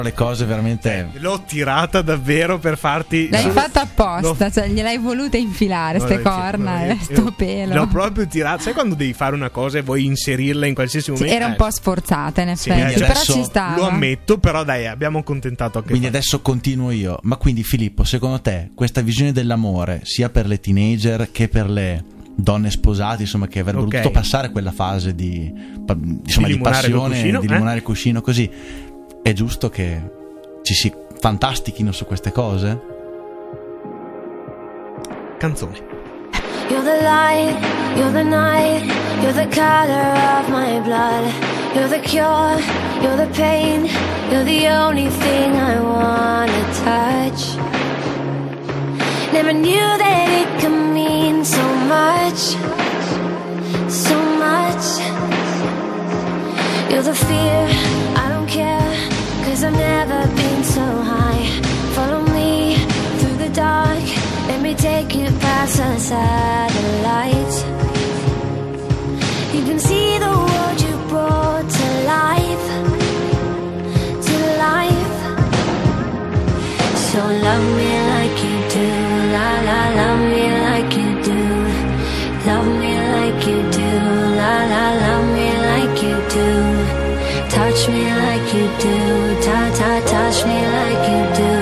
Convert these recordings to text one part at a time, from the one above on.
le cose veramente. L'ho tirata davvero per farti. L'hai fatta apposta, cioè gliel'hai volute infilare ste corna, sto pelo. L'ho proprio tirata. Sai quando devi fare una cosa e vuoi inserirla in qualsiasi momento? Era un po' sforzata in effetti, sì, però ci stava. Lo ammetto, però dai, abbiamo accontentato anche Quindi adesso continuo io. Ma quindi Filippo, secondo te questa visione dell'amore sia per le teenager che per le donne sposate, insomma, che avrebbero dovuto passare quella fase di passione, di limonare il cuscino, così, è giusto che ci si fantastichino su queste cose? Canzone. You're the light, you're the night, you're the color of my blood. You're the cure, you're the pain, you're the only thing I wanna touch. Never knew that it could mean so much, so much. You're the fear, I don't care, 'cause I've never been so high. Follow me through the dark, let me take you past the satellites. You can see the world you brought to life, to life. So love me like you do, la la, love me like you do. Love me like you do, la la, love me like you do. Touch me like you do, touch me like you do.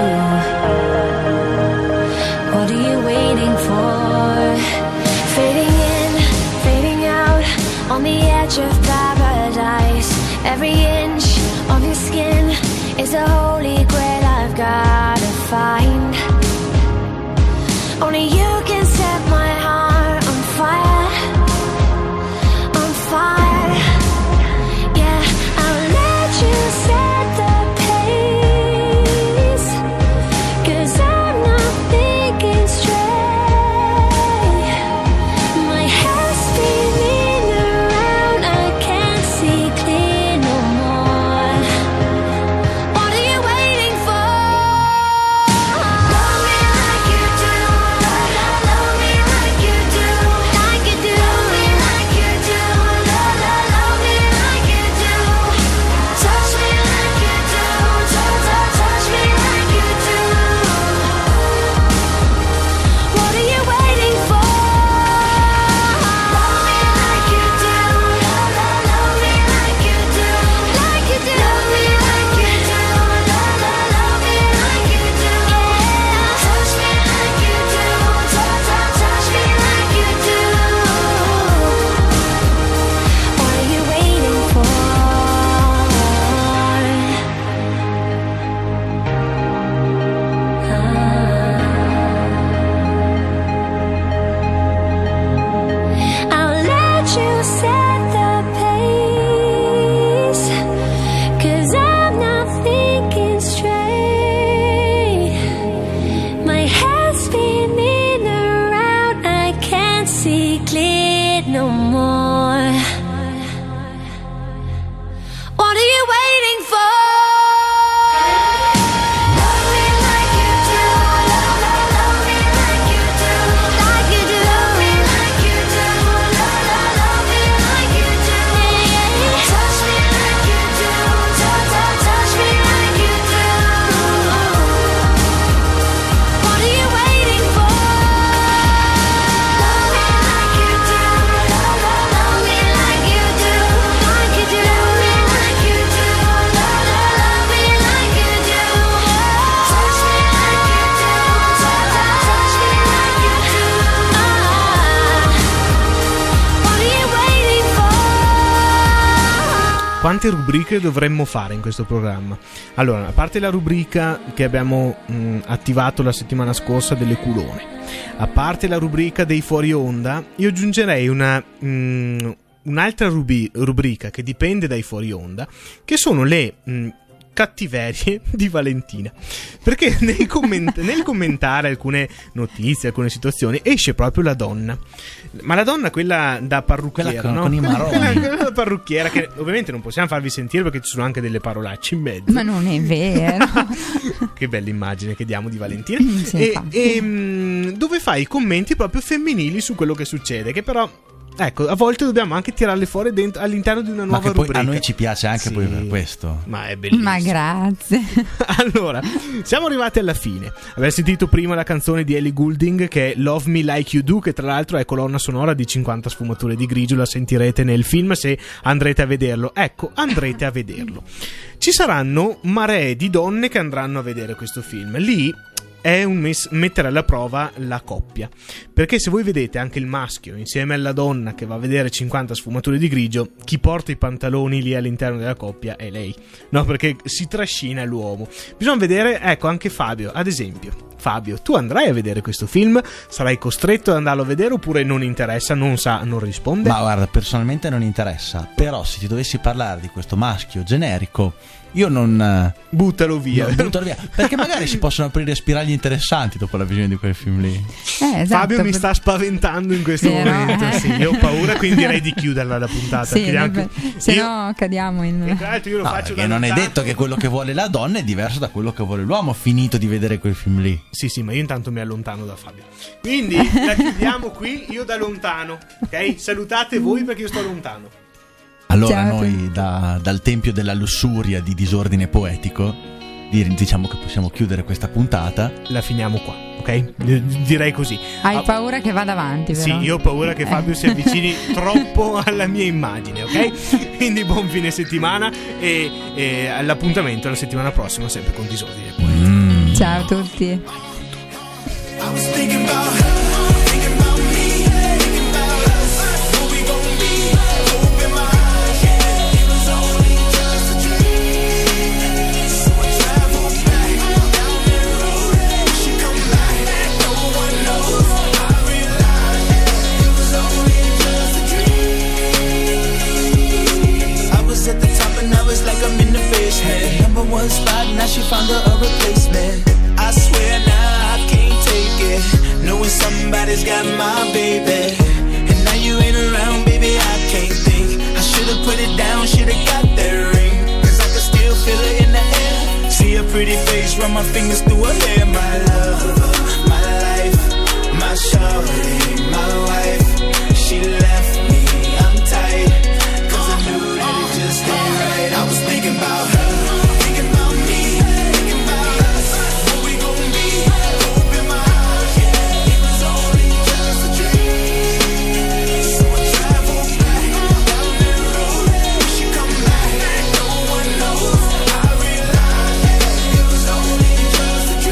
What are you waiting for? Fading in, fading out, on the edge of paradise. Every inch of your skin is a holy grail I've gotta find. Only you can set my heart on fire, on fire. Yeah, I'll let you set the pace, 'cause I'm not thinking straight. My head's spinning around, I can't see clear no more. What are you waiting for? Love me like you do, love me like you do, like you do. Love me like you do, love me like you do. Touch me like you do, touch me like you do. What are you waiting for? Love me like you do, love me like you do, like you do. Love me like you do, love me like you do. Touch me like you do, touch me like you do. What are you waiting for? I'll let you set the pace, 'cause I'm not thinking straight. My head's spinning around, I can't see clear no more. What are you waiting for? Love me like you do, love me like you do, like you do. Love me like you do, love me like you do. Touch me like you do, touch me like you do. What are you waiting for? Love me like you do, love me like you do, like you do. Love me like you do, love me like you do. Touch me like you do, touch me like you do. What are you waiting for? Quante rubriche dovremmo fare in questo programma? Allora, a parte la rubrica che abbiamo attivato la settimana scorsa delle culone, a parte la rubrica dei fuori onda, io aggiungerei un'altra rubrica che dipende dai fuori onda, che sono le cattiverie di Valentina, perché nel commentare alcune notizie, alcune situazioni, esce proprio la donna, ma la donna quella da parrucchiera, quella no? con i maroni, quella da parrucchiera, che ovviamente non possiamo farvi sentire perché ci sono anche delle parolacce in mezzo. Ma non è vero. Che bella immagine che diamo di Valentina. Sì, e dove fai i commenti proprio femminili su quello che succede, che però ecco, a volte dobbiamo anche tirarle fuori dentro, all'interno di una nuova rubrica. A noi ci piace anche poi per questo. Ma è bellissimo. Ma grazie. Allora, siamo arrivati alla fine. Avete sentito prima la canzone di Ellie Goulding, che è Love Me Like You Do, che tra l'altro è colonna sonora di 50 sfumature di grigio. La sentirete nel film se andrete a vederlo. Ecco, andrete a vederlo. Ci saranno maree di donne che andranno a vedere questo film. Lì è un mettere alla prova la coppia, perché se voi vedete anche il maschio insieme alla donna che va a vedere 50 sfumature di grigio, chi porta i pantaloni lì all'interno della coppia è lei, no? Perché si trascina l'uomo. Bisogna vedere, ecco, anche Fabio, ad esempio. Fabio, tu andrai a vedere questo film? Sarai costretto ad andarlo a vedere oppure non interessa, non sa, non risponde? Ma guarda, personalmente non interessa, però se ti dovessi parlare di questo maschio generico, io non... Buttalo via. Buttalo via, perché magari si possono aprire spiragli interessanti dopo la visione di quel film lì. Esatto. Fabio mi sta spaventando in questo momento. Sì, io ho paura, quindi direi di chiuderla la puntata. Sì, se no cadiamo in... Tra l'altro io lo faccio perché non è detto che quello che vuole la donna è diverso da quello che vuole l'uomo, finito di vedere quel film lì. Sì, ma io intanto mi allontano da Fabio. Quindi la chiudiamo qui, io da lontano, ok? Salutate voi perché io sto lontano. Allora noi dal tempio della lussuria di disordine poetico diciamo che possiamo chiudere questa puntata. La finiamo qua, ok? Direi così. Hai paura che vada avanti, vero? Sì, io ho paura che Fabio si avvicini troppo alla mia immagine, ok? Quindi buon fine settimana e all'appuntamento la settimana prossima sempre con Disordine Poetico. Ciao a tutti. I was thinking about her, thinking about me, thinking about us, who we gon' be, open my eyes, yeah, it was only just a dream, so I travel back, down that road, she come back, no one knows, I realized, yeah, it was only just a dream. I was at the top and I was like I'm in the basement, number one spot, now she found a replacement, I swear now I can't take it, knowing somebody's got my baby, and now you ain't around, baby, I can't think, I should've put it down, should've got that ring, cause I can still feel it in the air, see her pretty face, run my fingers through her hair, my love, my life, my shawty, my wife, she left me, I'm tight, cause I knew that it just ain't right, I was thinking about her, thinking about me, thinking about us, who we gon' be, open my eyes, yeah, it was only just a dream, so I travel back, down that road, she come back, no one knows, I realized, yeah, it was only just a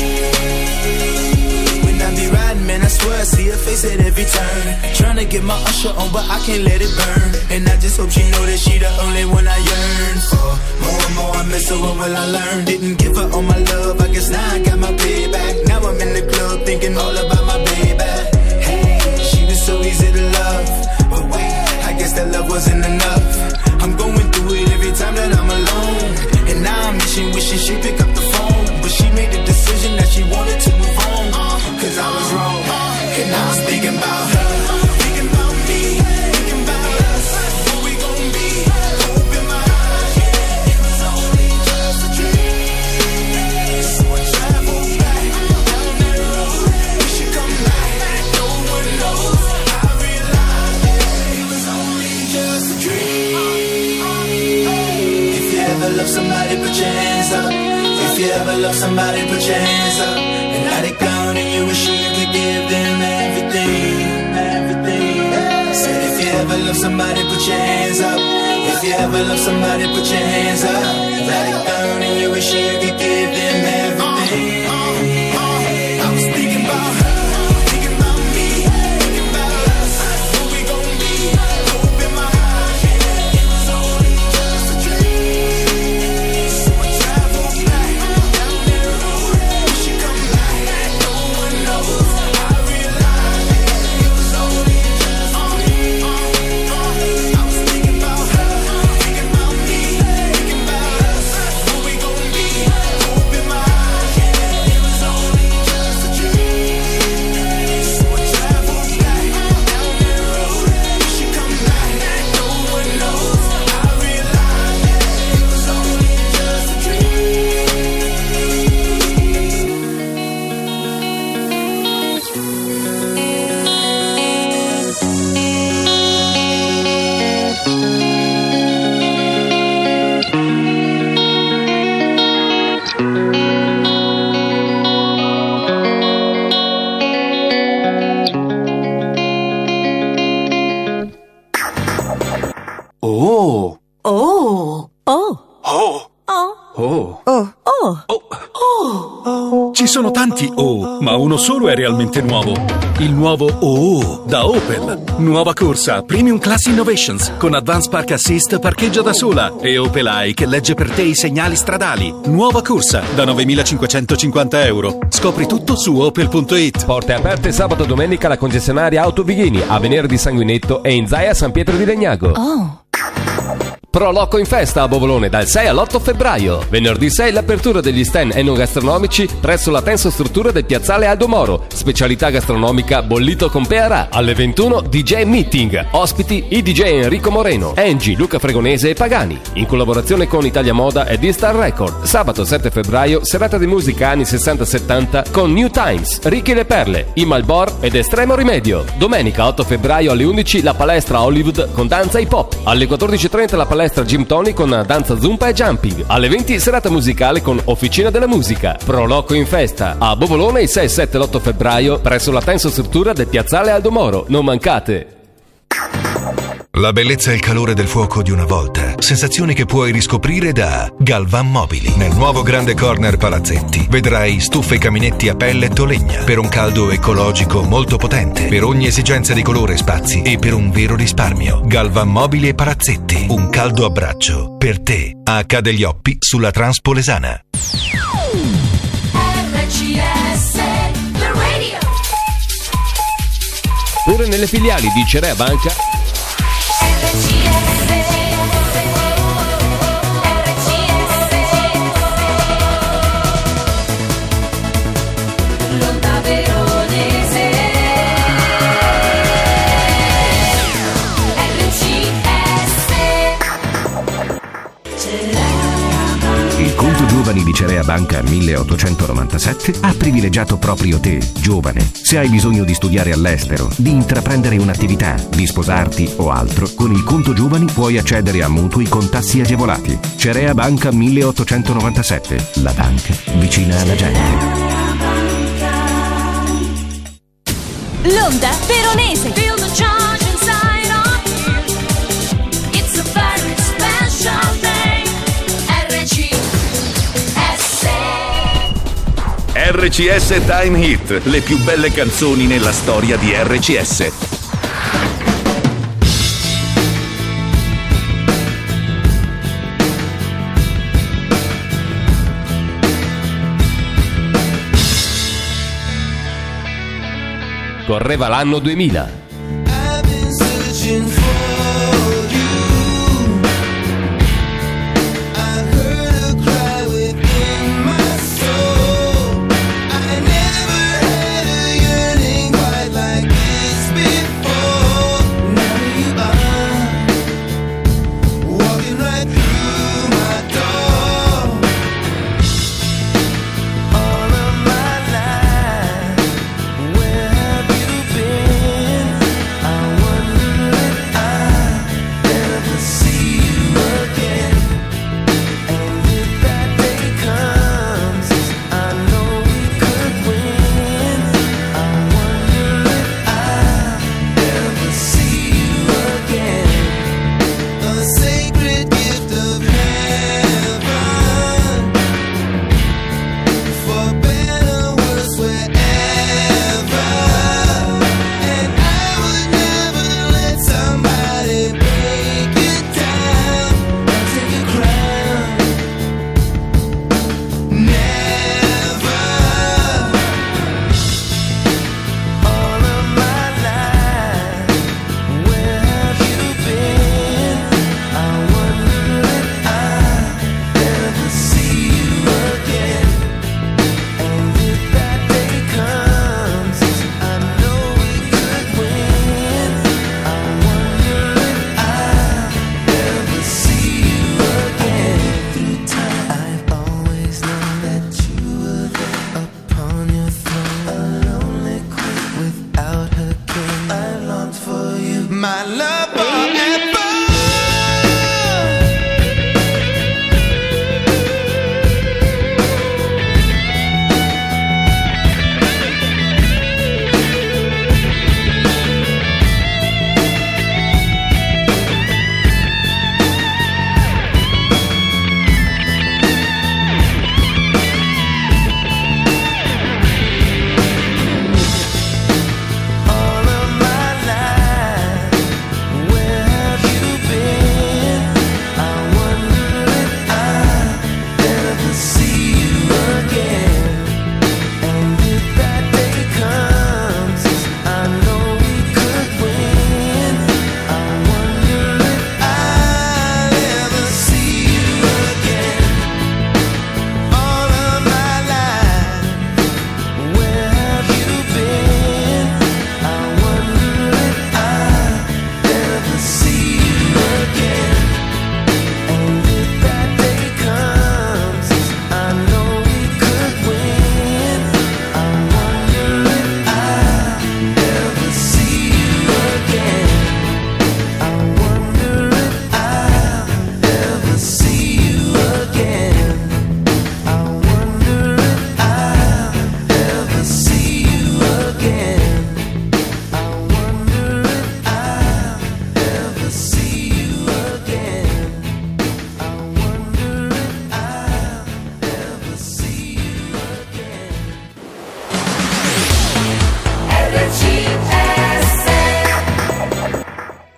dream, when I be riding, man, I swear I see her face at every turn, trying to get my usher on, but I can't let it burn, and I just hope she know that she the only one I yearn for, more and more I miss her, what will I learn, didn't give her all my love, I guess now I got my payback, now I'm in the club thinking all about my baby, hey, she was so easy to love, but wait, I guess that love wasn't enough, I'm going through it every time that I'm alone, and now I'm wishing she pick up the phone, but she made the decision that she wanted to move on, cause I was wrong, and I was thinking about her, thinking about me, thinking about us, who we gon' be, open my eyes, yeah, it was only just a dream, so I travel back, down that road, she come back, no one knows, I realized, yeah, it was only just a dream. If you ever love somebody, put your hands up. If you ever love somebody, put your hands up. And now they gone and you wish you could give them everything, everything. Said if you ever love somebody, put your hands up. If you ever love somebody, put your hands up. Now they gone and you wish you could give them everything. I was thinking about her, thinking about me, thinking about us, who we gon' be, open my eyes, yeah, it was only just a dream, so I travel back, down that road, she come back, no one knows, I realized, yeah, it was only just a dream, I was thinking about her, thinking about me, thinking about us, who we gon' be, Oh. Oh. Oh. Oh. Oh. Ci sono tanti oh, ma uno solo è realmente nuovo. Il nuovo OO da Opel. Nuova corsa Premium Class Innovations con Advanced Park Assist, parcheggia da sola, e Opel Eye che legge per te i segnali stradali. Nuova corsa da 9.550 euro. Scopri tutto su opel.it. Porte aperte sabato e domenica alla concessionaria Auto Vighini, a Venerdì Sanguinetto e in Zaia San Pietro di Legnago. Oh. Pro Loco in festa a Bovolone dal 6 all'8 febbraio. Venerdì 6 l'apertura degli stand enogastronomici presso la tensostruttura del piazzale Aldo Moro. Specialità gastronomica bollito con Pearà. Alle 21 DJ Meeting. Ospiti i DJ Enrico Moreno, Angie, Luca Fregonese e Pagani. In collaborazione con Italia Moda e D-Star Record. Sabato 7 febbraio serata di musica anni 60-70 con New Times, Ricky Le Perle, I Malbor ed Estremo Rimedio. Domenica 8 febbraio alle 11 la palestra Hollywood con danza hip hop. Alle 14.30 la palestra Gym Tony con danza zumba e jumping. Alle 20 serata musicale con Officina della Musica. Pro Loco in festa a Bovolone il 6, 7 e l'8 febbraio presso la tensostruttura del piazzale Aldo Moro. Non mancate! La bellezza e il calore del fuoco di una volta. Sensazioni che puoi riscoprire da Galvan Mobili. Nel nuovo grande corner Palazzetti vedrai stufe e caminetti a pellet o legna per un caldo ecologico molto potente, per ogni esigenza di colore e spazi e per un vero risparmio. Galvan Mobili e Palazzetti. Un caldo abbraccio per te. A Ca' degli Oppi sulla Transpolesana. Pure nelle filiali di Cerea Banca Il conto giovani di Cerea Banca 1897 ha privilegiato proprio te, giovane. Se hai bisogno di studiare all'estero, di intraprendere un'attività, di sposarti o altro, con il conto giovani puoi accedere a mutui con tassi agevolati. Cerea Banca 1897, la banca vicina alla gente. L'onda veronese. Feel the charge inside of you. It's a very special day. RCS Time Hit, le più belle canzoni nella storia di RCS. Correva l'anno 2000. Where have you been?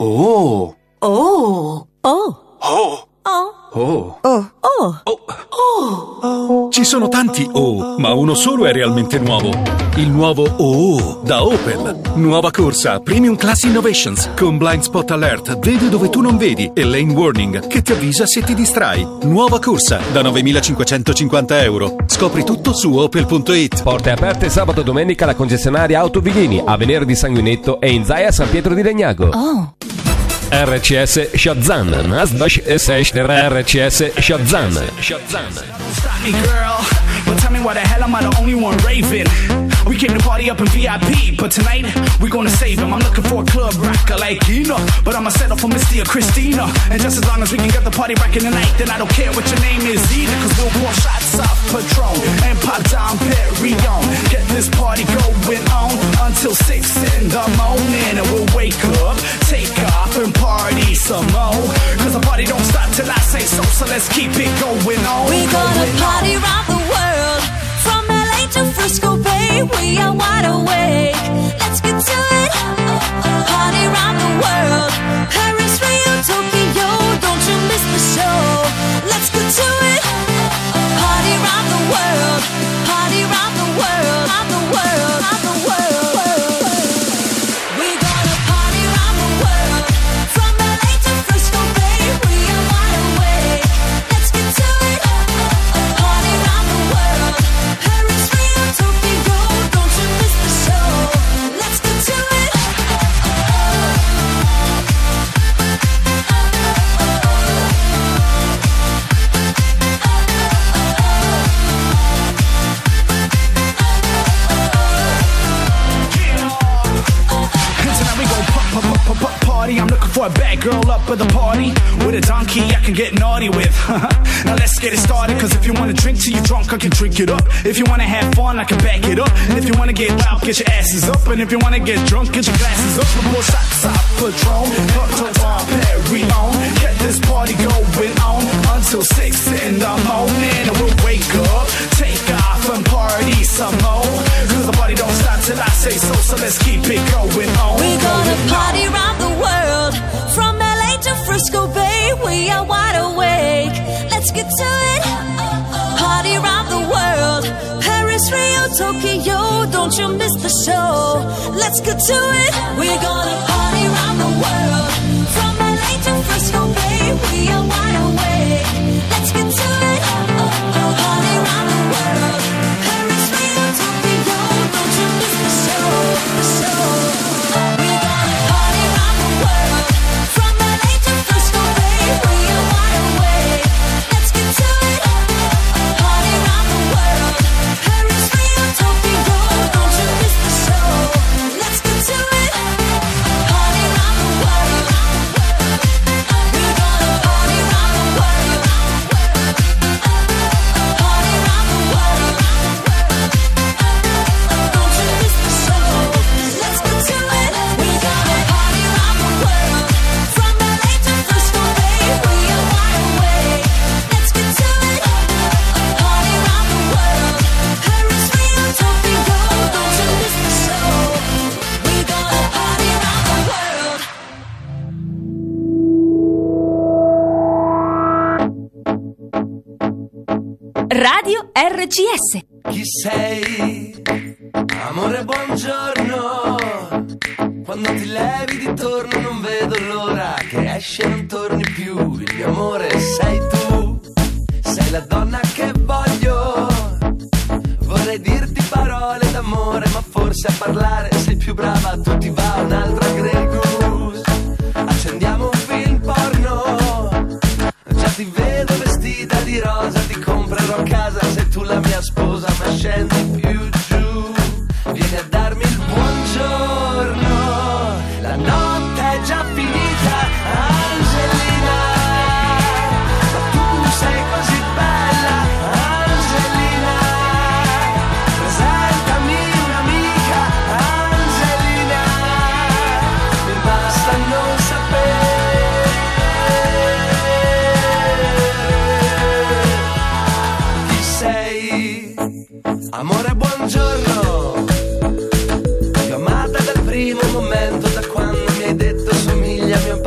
Oh. Oh. Oh. Oh. Oh. Oh. Oh. Oh. Ci sono tanti oh, ma uno solo è realmente nuovo. Il nuovo oh da Opel. Nuova corsa Premium Class Innovations con Blind Spot Alert, vedi dove tu non vedi, e Lane Warning che ti avvisa se ti distrai. Nuova corsa da 9.550 euro. Scopri tutto su opel.it. Porte aperte sabato e domenica alla concessionaria Auto Vighini, a Venere di Sanguinetto e in Zaia San Pietro di Legnago. Oh. RCS Shazam, Nasdaq RCS Shazam. Stop me, girl. But tell me why the hell am I the only one raving? We came to party up in VIP, but tonight we're gonna save him. I'm looking for a club rocker like Ina, but I'ma settle for Misty or Christina. And just as long as we can get the party rocking tonight, then I don't care what your name is either. Cause we'll pour shots of Patron and pop down Perignon. Get this party going on until 6 in the morning. And we'll wake up, take off and party some more. Cause the party don't stop till I say so, so let's keep it going on. We're gonna party around the world, from LA to Frisco Bay. We are wide awake. Let's get to it. Party around the world, Paris, Rio, Tokyo. Don't you miss the show. Let's get to it. Party around the world, party around the world, around the world, around the world. We're gonna party around the world, from LA to Frisco Bay. We are wide awake. Let's get to it. Party around the world, Paris, Rio, Tokyo. Don't you miss the show. Let's get to it. And tonight we go party. I'm looking for a bad girl up at the party with a donkey I can get naughty with. Now let's get it started. Cause if you wanna drink till you're drunk, I can drink it up. If you wanna have fun, I can back it up. And if you wanna get loud, get your asses up. And if you wanna get drunk, get your glasses up. And more shots of Patron, Patron, Perignon. Get this party going on until 6 in the morning. And we'll wake up, take off and party some more. Cause the party don't stop till I say so, so let's keep it going on. We're gonna party around the world, from LA to Frisco Bay. We are wide awake. Let's get to it. Party around the world, Paris, Rio, Tokyo. Don't you miss the show. Let's get to it. We're gonna party around the world, from LA to Frisco Bay. We are wide awake. Let's get to it. Party around the world, Paris, Rio, Tokyo. Don't you miss the show. The show. We're gonna party around the world, from LA to Frisco Bay. We are wide awake. Let's get to it. Party around the world, Paris, Rio, Tokyo. Don't you miss the show. Let's get to it. Party around the world. We're gonna party around the world. Party around the world. Don't you miss the show. Let's get to it. We're gonna party around the world, from LA to Frisco Bay. We are wide awake. Let's get to it. Party around the world, Paris, Rio, Tokyo. Don't you miss the show. We're gonna party around the world. Radio RCS. Chi sei? Amore, buongiorno. Quando ti levi di torno non vedo l'ora che esci e non torni più. Il mio amore sei tu, sei la donna che voglio. Vorrei dirti parole d'amore, ma forse a parlare sei più brava. Tu ti va un'altra Grey Goose. Accendiamo un film porno. Già ti vedo vestita di rosa, ti comprerò a casa se tu la mia sposa, ma scendi più giù. Vieni a darmi il buongiorno. La notte è già finita, Angelina. Ma tu sei così bella, Angelina. Presentami un'amica, Angelina. Mi basta non sapere. Chi sei? Amore, buongiorno. Ti ho amata dal primo momento, da quando mi hai detto somiglia a mio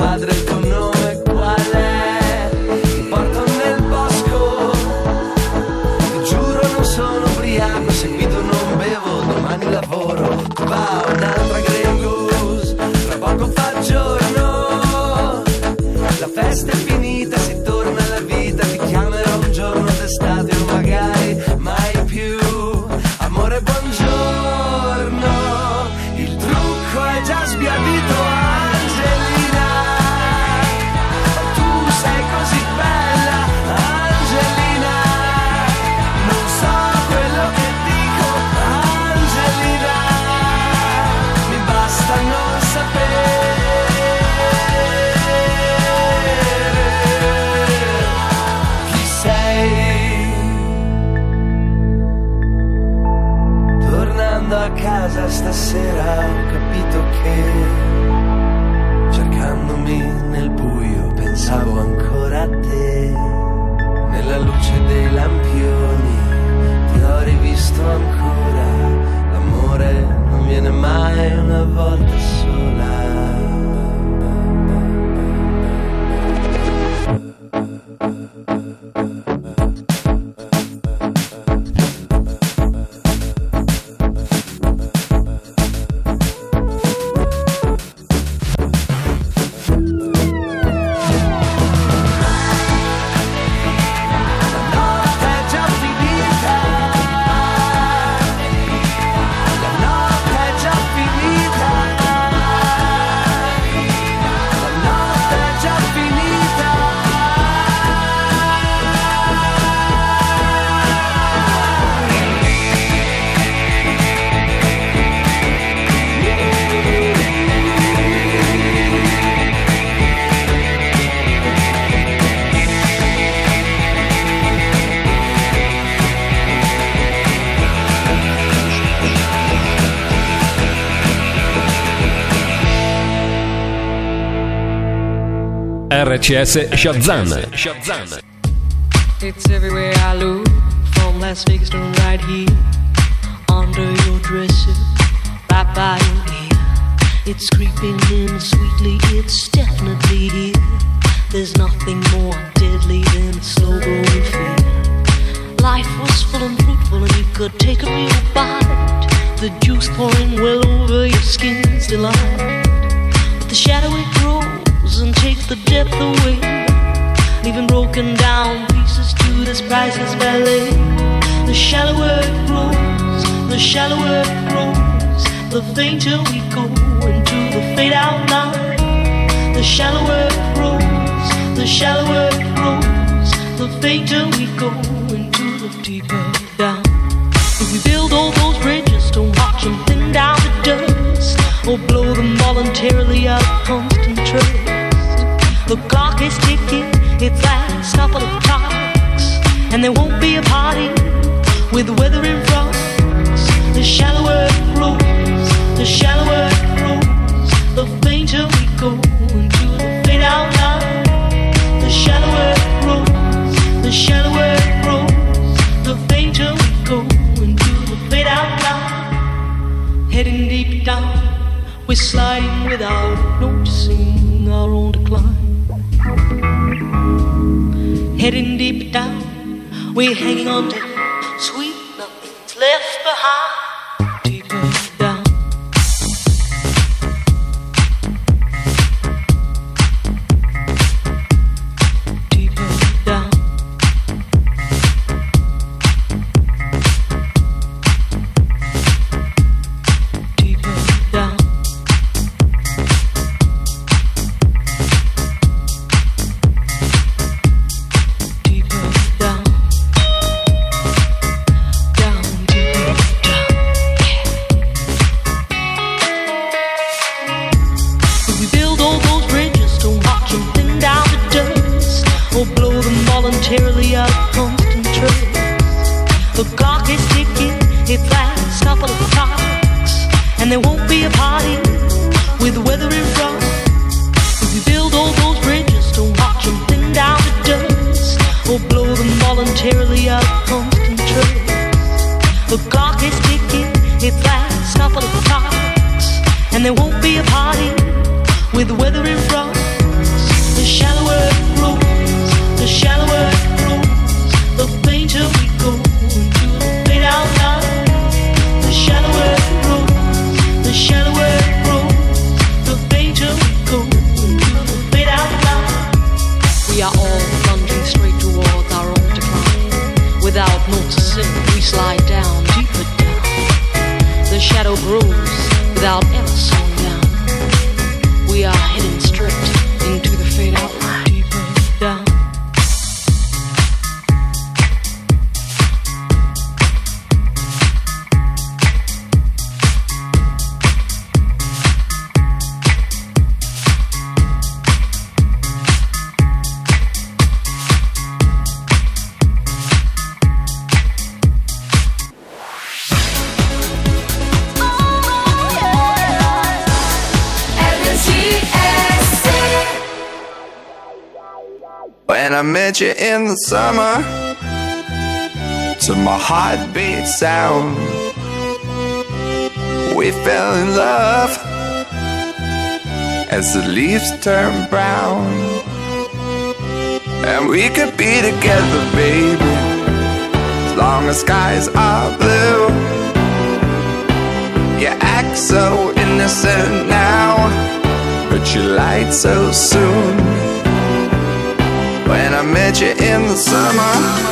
non sono ubriaco, se guido non bevo, domani lavoro, va un'altra Grey Goose, tra poco fa giorno, la festa è finita, si torna alla vita, ti chiamerò un giorno d'estate o magari mai più, amore buongiorno, il trucco è già sbiadito Angelina, tu sei così bella Angelina, non so quello che dico Angelina, mi basta non sapere chi sei. Tornando a casa stasera ho capito che cercandomi nel buio pensavo ancora a te, nella luce dei lampioni ti ho rivisto ancora, l'amore non viene mai una volta sola. RCS Shazam. It's everywhere I look, from Las Vegas to right here, under your dresser, right by your ear. It's creeping in sweetly, it's definitely here. There's nothing more deadly than a slow growing fear. Life was full and fruitful and you could take a real bite, the juice pouring well over your skin's delight. But the shadow it grows and takes the depth away, leaving broken down pieces to this priceless ballet. The shallower it grows, the shallower it grows, the fainter we go into the fade out line. The shallower it grows, the shallower it grows, the fainter we go into the deeper down. If we build all those bridges, don't watch them thin down to dust, or blow them voluntarily out of constant trust. The clock is ticking, its last couple of clocks, and there won't be a party with weather in front. The shallower it grows, the shallower it grows, the fainter we go into the fade out line. The shallower it grows, the shallower it grows, the fainter we go into the fade out line. Heading deep down, we're sliding without noticing our own decline. Heading deep down, we're hanging on to sweet nothing's left behind. Deeper down. Deeper down. Deeper down. Voluntarily out of constant trust. The clock is ticking, its last couple of clocks, and there won't be a party with weather in front. If we build all those bridges, don't watch them thin down to dust, or blow them voluntarily out of constant trust. The clock is ticking, its last couple of clocks, and there won't be a party with weather in front. The shallower it grows, the shallower it grows, the fainter we go into the lie down, deeper down. The shadow grows without ever slowing down. We are heading straight into the fade out line, deeper down. When I met you in the summer, to my heartbeat sound, we fell in love as the leaves turn brown. And we could be together, baby, as long as skies are blue. You act so innocent now, but you lied so soon. When I met you in the summer,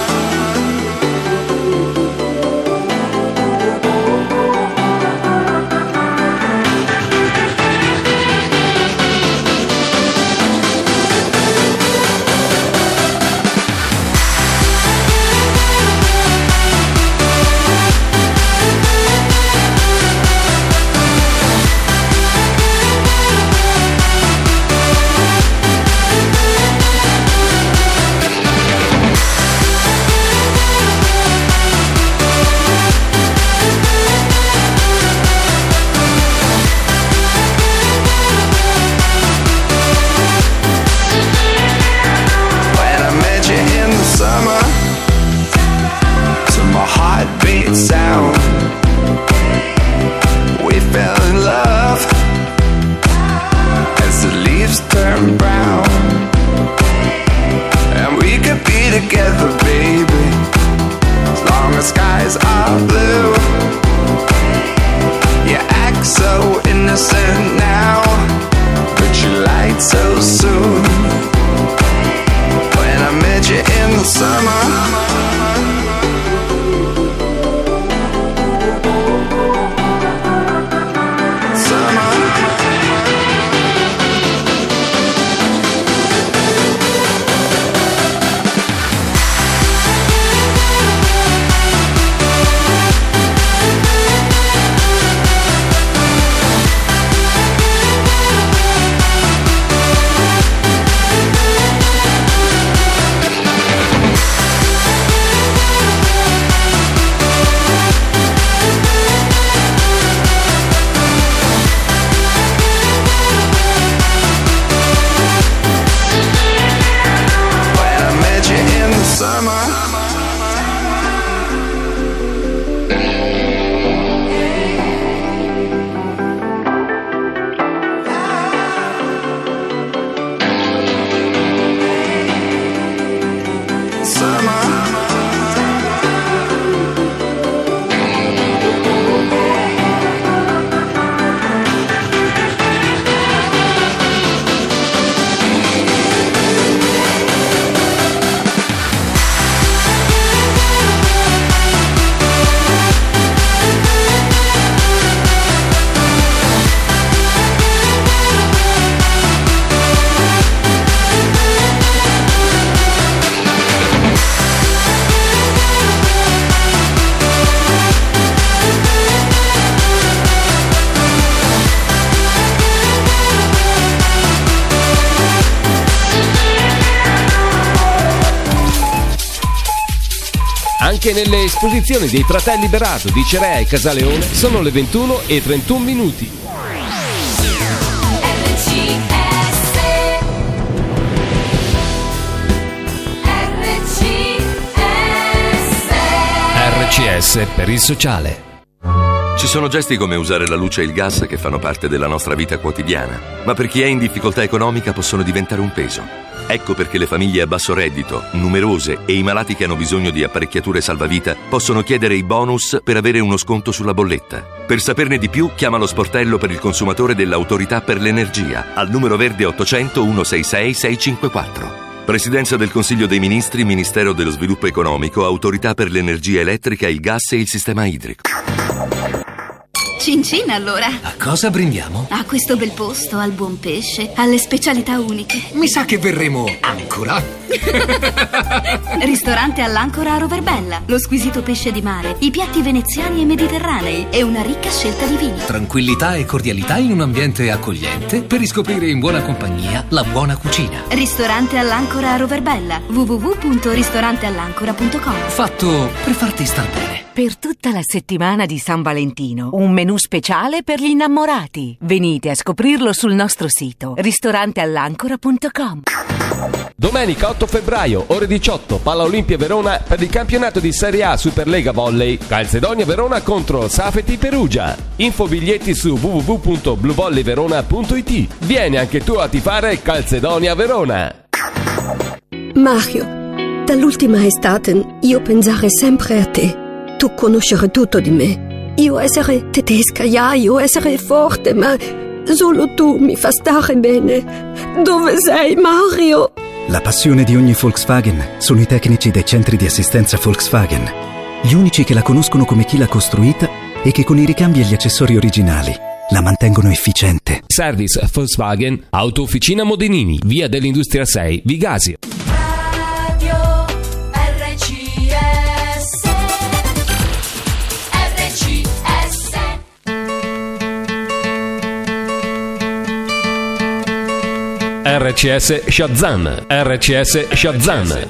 sound, we fell in love as the leaves turn brown. And we could be together, baby, as long as skies are blue. You act so innocent now, but you lied so soon. When I met you in the summer, Anche nelle esposizioni dei fratelli Berato di Cerea e Casaleone sono le 21:31 minuti. RCS per il sociale. Ci sono gesti come usare la luce e il gas che fanno parte della nostra vita quotidiana, ma per chi è in difficoltà economica possono diventare un peso. Ecco perché le famiglie a basso reddito, numerose e i malati che hanno bisogno di apparecchiature salvavita possono chiedere i bonus per avere uno sconto sulla bolletta. Per saperne di più, chiama lo sportello per il consumatore dell'Autorità per l'Energia al numero verde 800 166 654. Presidenza del Consiglio dei Ministri, Ministero dello Sviluppo Economico, Autorità per l'Energia Elettrica, il Gas e il Sistema Idrico. Cin cin allora. A cosa brindiamo? A questo bel posto, al buon pesce, alle specialità uniche. Mi sa che verremo ancora. Ristorante all'Ancora a Roverbella. Lo squisito pesce di mare, i piatti veneziani e mediterranei e una ricca scelta di vini. Tranquillità e cordialità in un ambiente accogliente per riscoprire in buona compagnia la buona cucina. Ristorante all'Ancora a Roverbella. www.ristoranteall'ancora.com. Fatto per farti star bene. Per tutta la settimana di San Valentino, un menù speciale per gli innamorati. Venite a scoprirlo sul nostro sito ristoranteall'ancora.com. Domenica 8 febbraio, ore 18, Palla Olimpia Verona per il campionato di Serie A Superlega Volley, Calzedonia Verona contro Safeti Perugia. Info biglietti su www.bluvolleyverona.it. Vieni anche tu a tifare Calzedonia Verona. Mario, dall'ultima estate io pensare sempre a te. Tu conoscere tutto di me. Io essere tedesca, io essere forte, ma solo tu mi fa stare bene. Dove sei, Mario? La passione di ogni Volkswagen sono i tecnici dei centri di assistenza Volkswagen. Gli unici che la conoscono come chi l'ha costruita e che con i ricambi e gli accessori originali la mantengono efficiente. Service Volkswagen, Auto Officina Modenini, Via dell'Industria 6, Vigasio. RCS Shazam. RCS Shazam.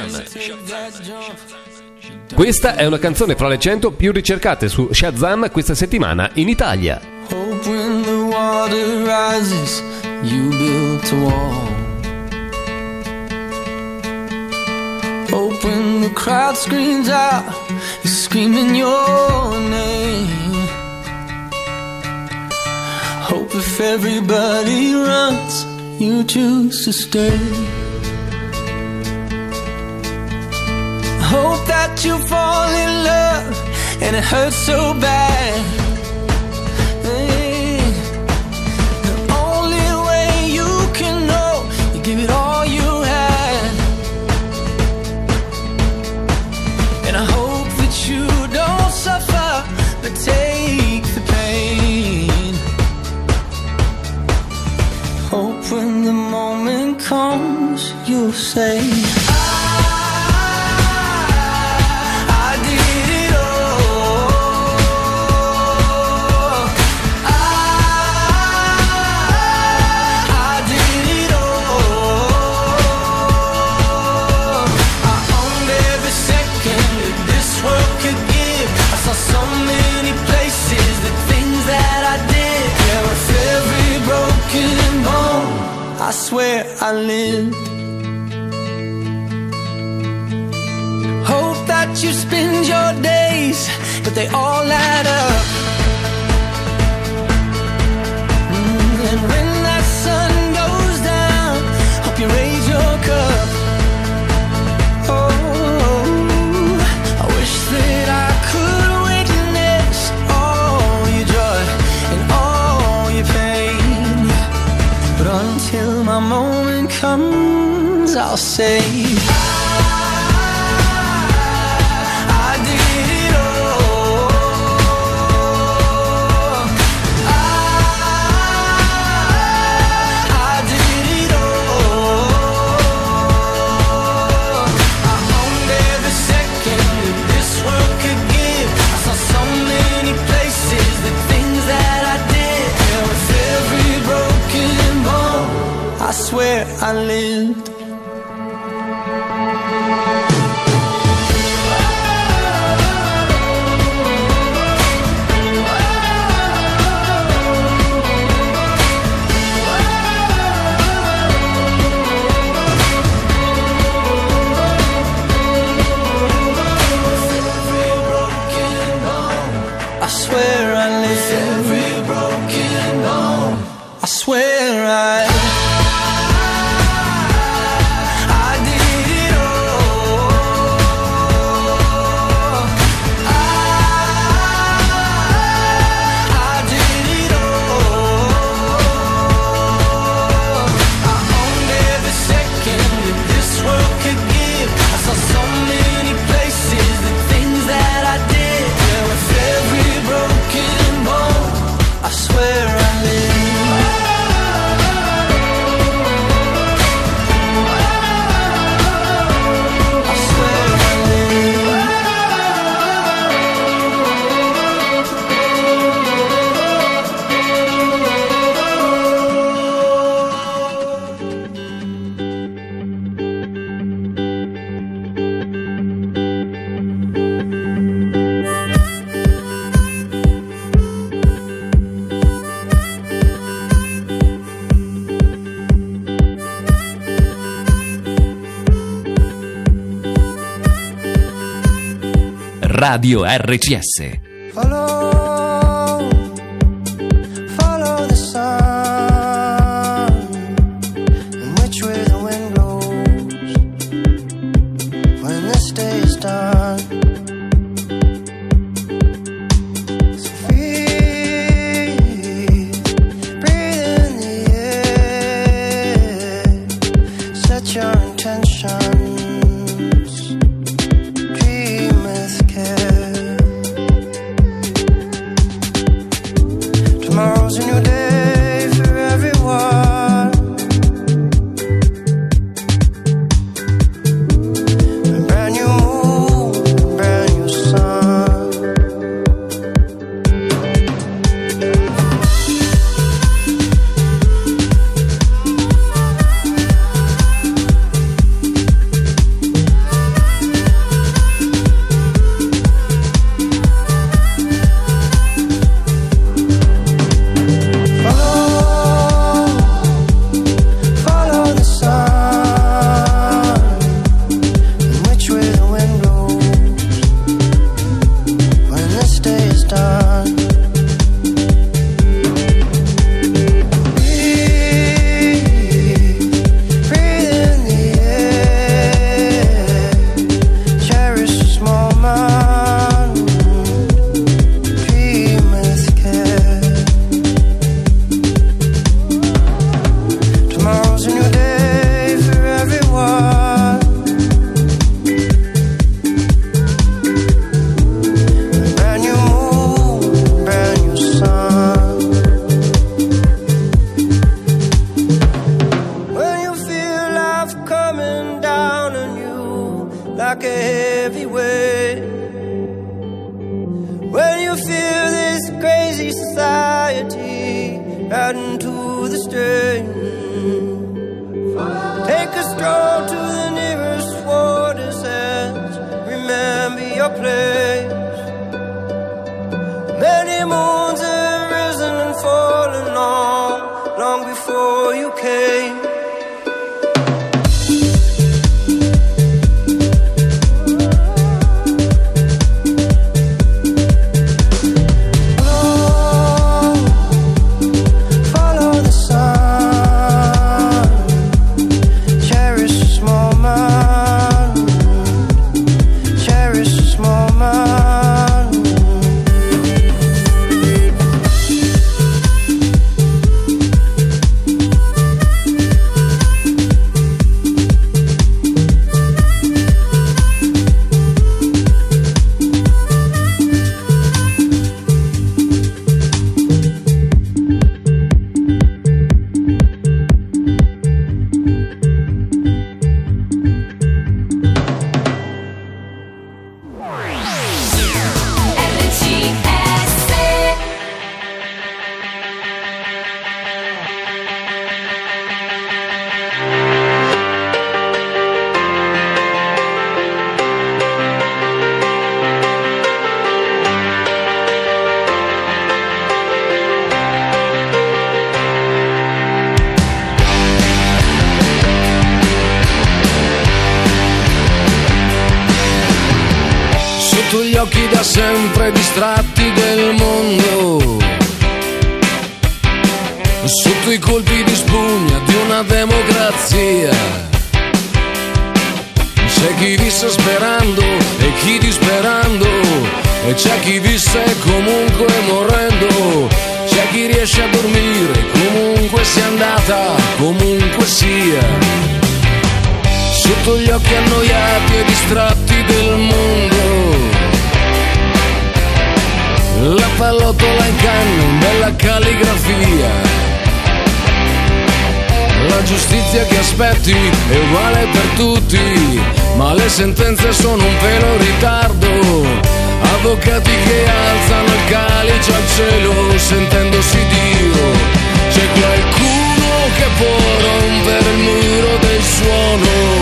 Questa è una canzone fra le 100 più ricercate su Shazam questa settimana in Italia. Hope when the water rises, you built a wall. Hope when the crowd screams out, you're screaming your name. Hope if everybody runs, you choose to stay. Hope that you fall in love and it hurts so bad. Hey, the only way you can know, you give it all you had. And I hope that you don't suffer, but take the pain. Hope when the moment comes, you'll say, I did it all. I did it all. I owned every second that this world could give. I saw so many places, the things that I did. Yeah, with every broken bone, I swear I lived. Hope that you spend your days, but they all add up. And when that sun goes down, hope you raise your cup. Oh, I wish that I could witness all your joy and all your pain. But until my moment comes, I'll say, I did it all. I did it all. I owned every second that this world could give. I saw so many places, the things that I did. Yeah, with every broken bone, I swear I lived. I swear I live. Every broken bone, I swear I did it all. I did it all. I owned every second that this Radio RCS. Follow the sun, and which way the wind blows when this day is done. So free, breathe in the air, set your intentions, dream with care. Tomorrow's a new day for everyone. A brand new moon, brand new sun. Follow the sun, and which way the wind blows when this day is done. Breathe in the air, cherish this moment, dream with care. Tomorrow's a new day for everyone. A brand new moon, brand new sun. When you feel life coming down on you like a heavy weight, when you feel this crazy society adding to the strain, take a stroll to the nearest water's edge. Remember your place. Many moons have risen and fallen long before you came. Follow the sun, cherish this moment, cherish this moment. Sotto gli occhi da sempre distratti del mondo, sotto i colpi di spugna di una democrazia, c'è chi visse sperando e chi disperando, e c'è chi visse comunque morrendo, c'è chi riesce a dormire comunque sia andata, comunque sia. Sotto gli occhi annoiati e distratti del mondo, la pallottola in canna in bella calligrafia, la giustizia che aspetti è uguale per tutti, ma le sentenze sono un pelo in ritardo, avvocati che alzano il calice al cielo sentendosi Dio, c'è qualcuno che può rompere il muro del suono,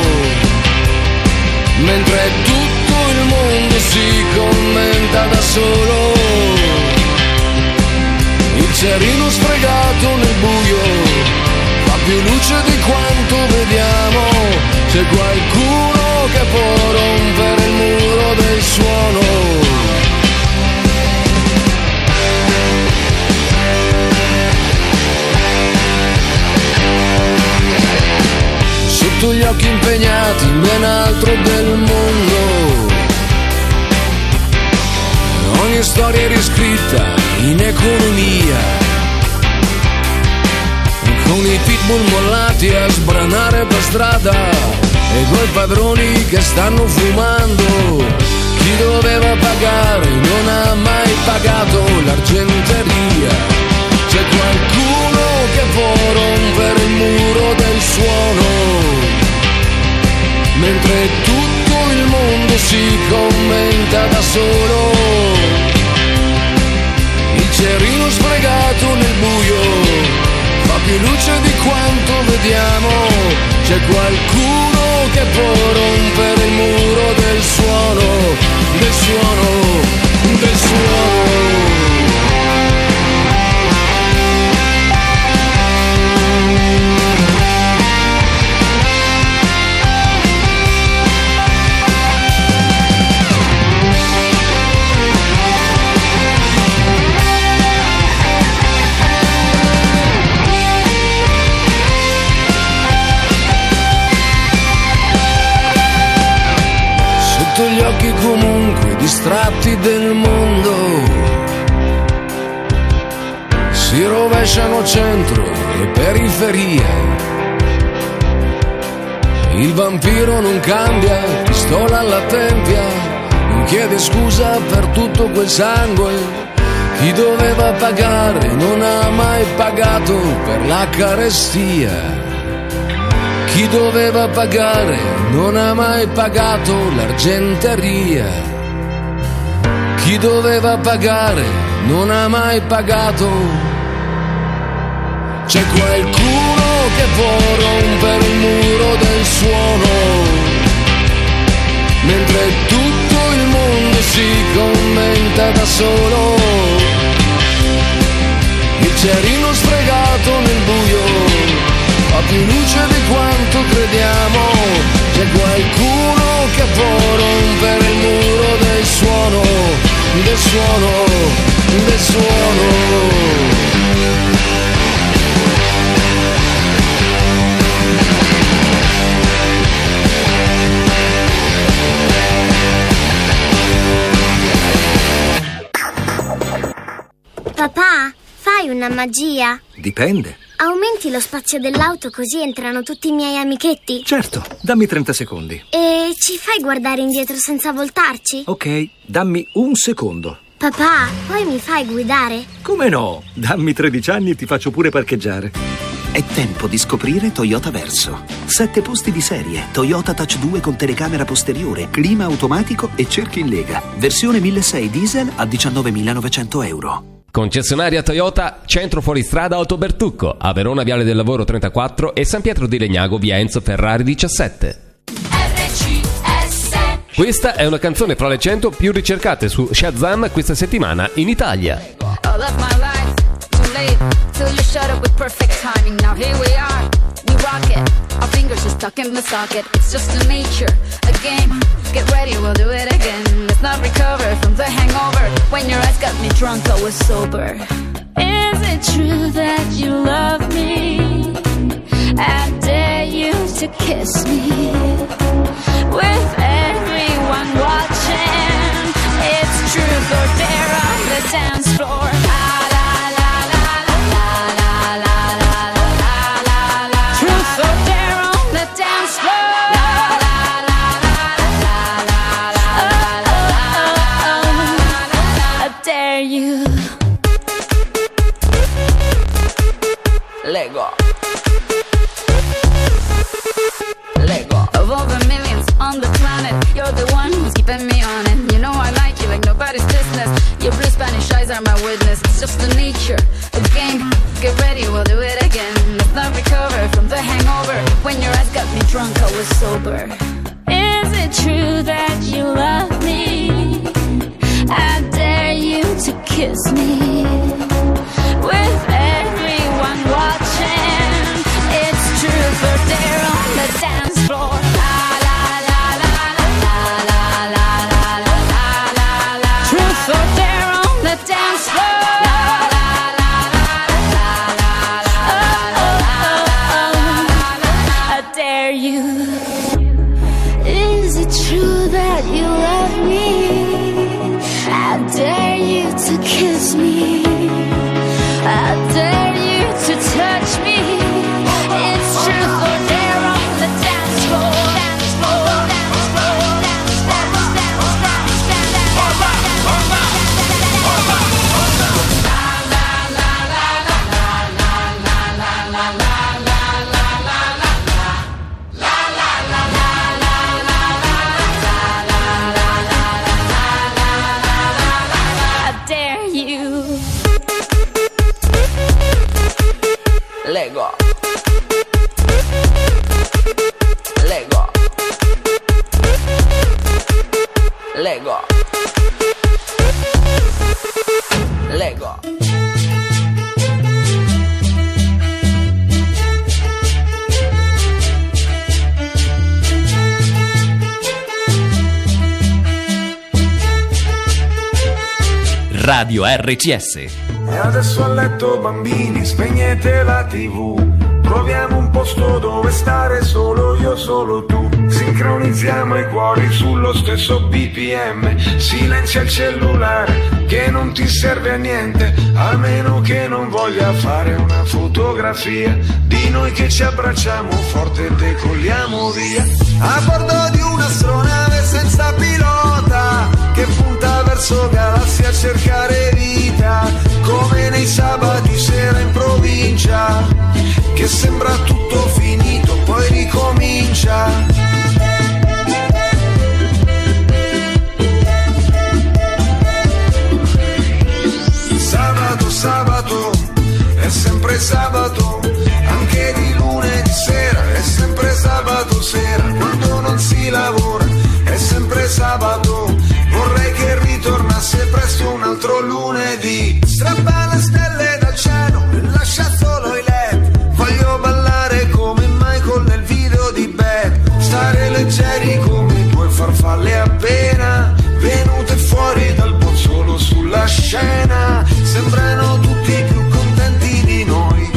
mentre tutto il mondo si commenta da solo, il cerino sfregato nel buio fa più luce di quanto vediamo, c'è qualcuno che può rompere il muro del suono. storia riscritta in economia, con i pitbull mollati a sbranare per strada e coi padroni che stanno fumando. Chi doveva pagare non ha mai pagato l'argenteria. C'è qualcuno che può rompere il muro del suono, mentre tutto il mondo si commenta da solo. Il cerino sfregato nel buio fa più luce di quanto vediamo. C'è qualcuno che può rompere il muro del suono, del suono, del suono. Gli occhi comunque distratti del mondo si rovesciano centro e periferia. Il vampiro non cambia, pistola alla tempia, non chiede scusa per tutto quel sangue. Chi doveva pagare non ha mai pagato per la carestia. Chi doveva pagare non ha mai pagato l'argenteria. Chi doveva pagare non ha mai pagato. C'è qualcuno che può rompere il muro del suono, mentre tutto il mondo si commenta da solo. Il cerino sfregato nel buio ha più luce di quanto crediamo. C'è qualcuno che può rompere il muro del suono, del suono, del suono. Papà, fai una magia? Dipende. Aumenti lo spazio dell'auto così entrano tutti i miei amichetti? Certo, dammi 30 secondi. E ci fai guardare indietro senza voltarci? Ok, dammi un secondo. Papà, poi mi fai guidare? Come no? Dammi 13 anni e ti faccio pure parcheggiare. È tempo di scoprire Toyota Verso. 7 posti di serie, Toyota Touch 2 con telecamera posteriore, clima automatico e cerchi in lega. Versione 1600 diesel a 19.900 euro. Concessionaria Toyota, centro fuoristrada Autobertucco, a Verona Viale del Lavoro 34 e San Pietro di Legnago via Enzo Ferrari 17. Questa è una canzone fra le 100 più ricercate su Shazam questa settimana in Italia. Our fingers are stuck in the socket. It's just a nature, a game. Get ready, we'll do it again. Let's not recover from the hangover. When your eyes got me drunk, I was sober. Is it true that you love me? I dare you to kiss me. With everyone watching, it's truth or dare on the dance floor. Lego. Of all the millions on the planet, you're the one who's keeping me on it. You know I like you like nobody's business. Your blue Spanish eyes are my witness. It's just the nature, a game. Get ready, we'll do it again. Let's not recover from the hangover. When your eyes got me drunk, I was sober. Is it true that you love me? I dare you to kiss me. With everyone watching, it's truth or dare on the dance floor. Truth or dare on the dance floor. I dare you. Is it true that you love me? I dare you kiss me. I dare you to touch me. It's truth or dare on the dance floor. Dance floor, dance floor, dance, dance, dance, dance, dance, dance, I dare you. Lego. Lego. Lego. Lego. Radio RCS. E adesso a letto bambini, spegnete la TV. Troviamo un posto dove stare solo io, solo tu. Sincronizziamo i cuori sullo stesso BPM. Silenzia il cellulare che non ti serve a niente, a meno che non voglia fare una fotografia di noi che ci abbracciamo forte e decolliamo via. A bordo di un'astronave senza pilota che punta verso galassie a cercare vita, come nei sabati sera in provincia, che sembra tutto finito, poi ricomincia. Sabato, sabato, è sempre sabato, anche di lunedì sera, è sempre sabato sera, quando non si lavora, è sempre sabato, vorrei che ritornasse presto un altro lunedì. Strappa le stelle dal cielo e lascia solo i LED, voglio ballare come Michael nel video di Bad, stare leggeri come due farfalle appena venute fuori dal bozzolo sulla scena, sembrano tutti più contenti di noi,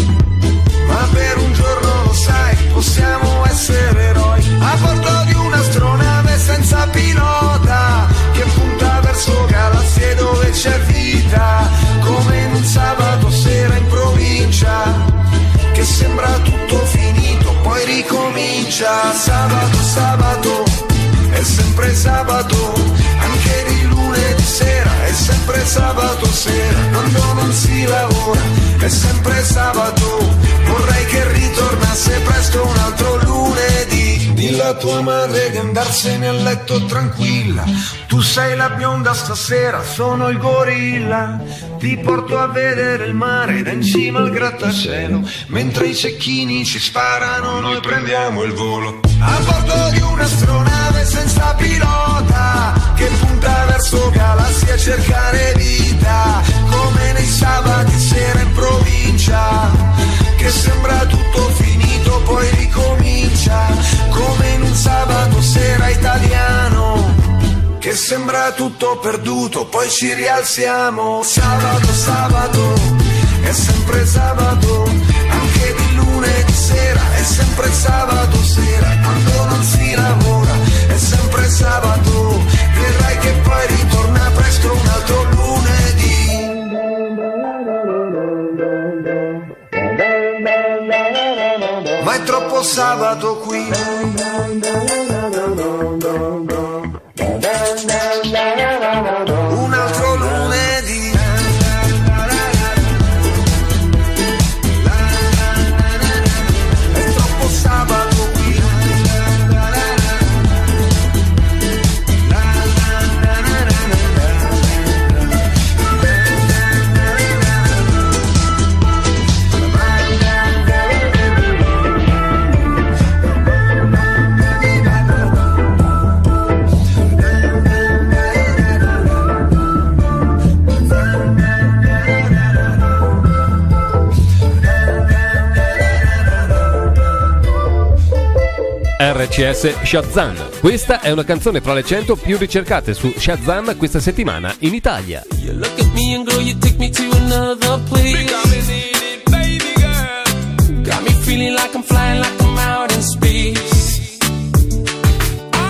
ma per un giorno lo sai, possiamo essere eroi, a bordo di un'astronave senza pilota, che punta verso galassie dove c'è vita, come in un sabato sera in provincia, che sembra tutto finito, poi ricomincia. Sabato, sabato, è sempre sabato, anche di lunedì sera, è sempre sabato sera, quando non si lavora, è sempre sabato, vorrei che ritornasse presto un altro lunedì. Dillo a tua madre di andarsene a letto tranquilla, tu sei la bionda stasera, sono il gorilla, ti porto a vedere il mare da in cima al grattacielo, mentre i cecchini ci sparano noi prendiamo il volo. A bordo di un'astronave senza pilota, che punta verso galassie a cercare vita, come nei sabati sera in provincia, che sembra tutto finito poi ricomincia, come in un sabato sera italiano, che sembra tutto perduto poi ci rialziamo. Sabato, sabato, è sempre sabato, anche di lunedì sera, è sempre sabato sera, quando non si lavora, è sempre sabato, vedrai che poi ritorna presto un altro lunedì. Ma è troppo sabato qui. Un altro lunedì. È troppo sabato qui. RCS Shazam. Questa è una canzone fra le 100 più ricercate su Shazam questa settimana in Italia. You look at me and girl, you take me to another place. Baby girl. Got me feeling like I'm flying, like I'm out in space.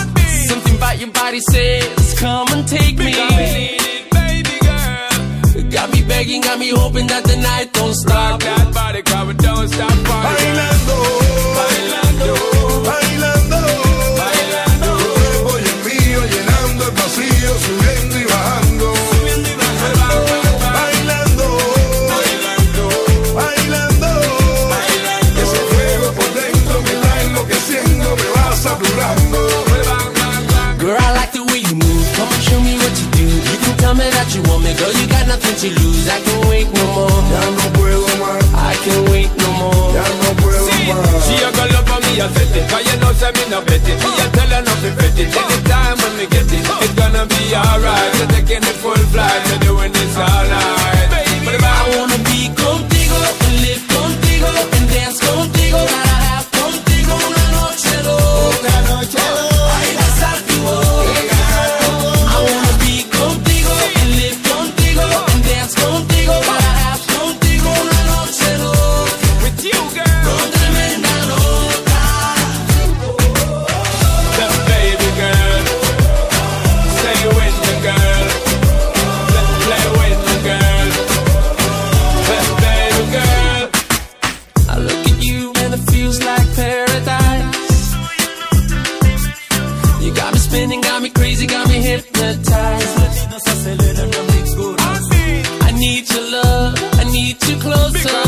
Something about your body says, come and take me. Baby girl. begging, got me hoping that the night don't stop. That body cover, don't stop partying. Bailando, bailando, bailando, bailando. Tu cuerpo y el mío llenando el vacío, subiendo y bajando. Subiendo y bajando. Bailando, bailando, bailando, bailando. Ese fuego por dentro me va enloqueciendo, me va saturando. Girl, I like the way you move. Come and show me what you do. You can tell me that you want me, girl. You got nothing to lose. I can't wait no more. Ya no puedo más. I can't wait no more. Ya no puedo más. She a girl up on me, I set it. Cause you know say me no bet it. Me a tell her not to bet it. Anytime when me get it, it's gonna be alright. You're taking the full flight. You're doing this all night. But if I wanna be contigo and live contigo and dance contigo, gotta have contigo una noche loca, noche loca. I need your love, I need you closer.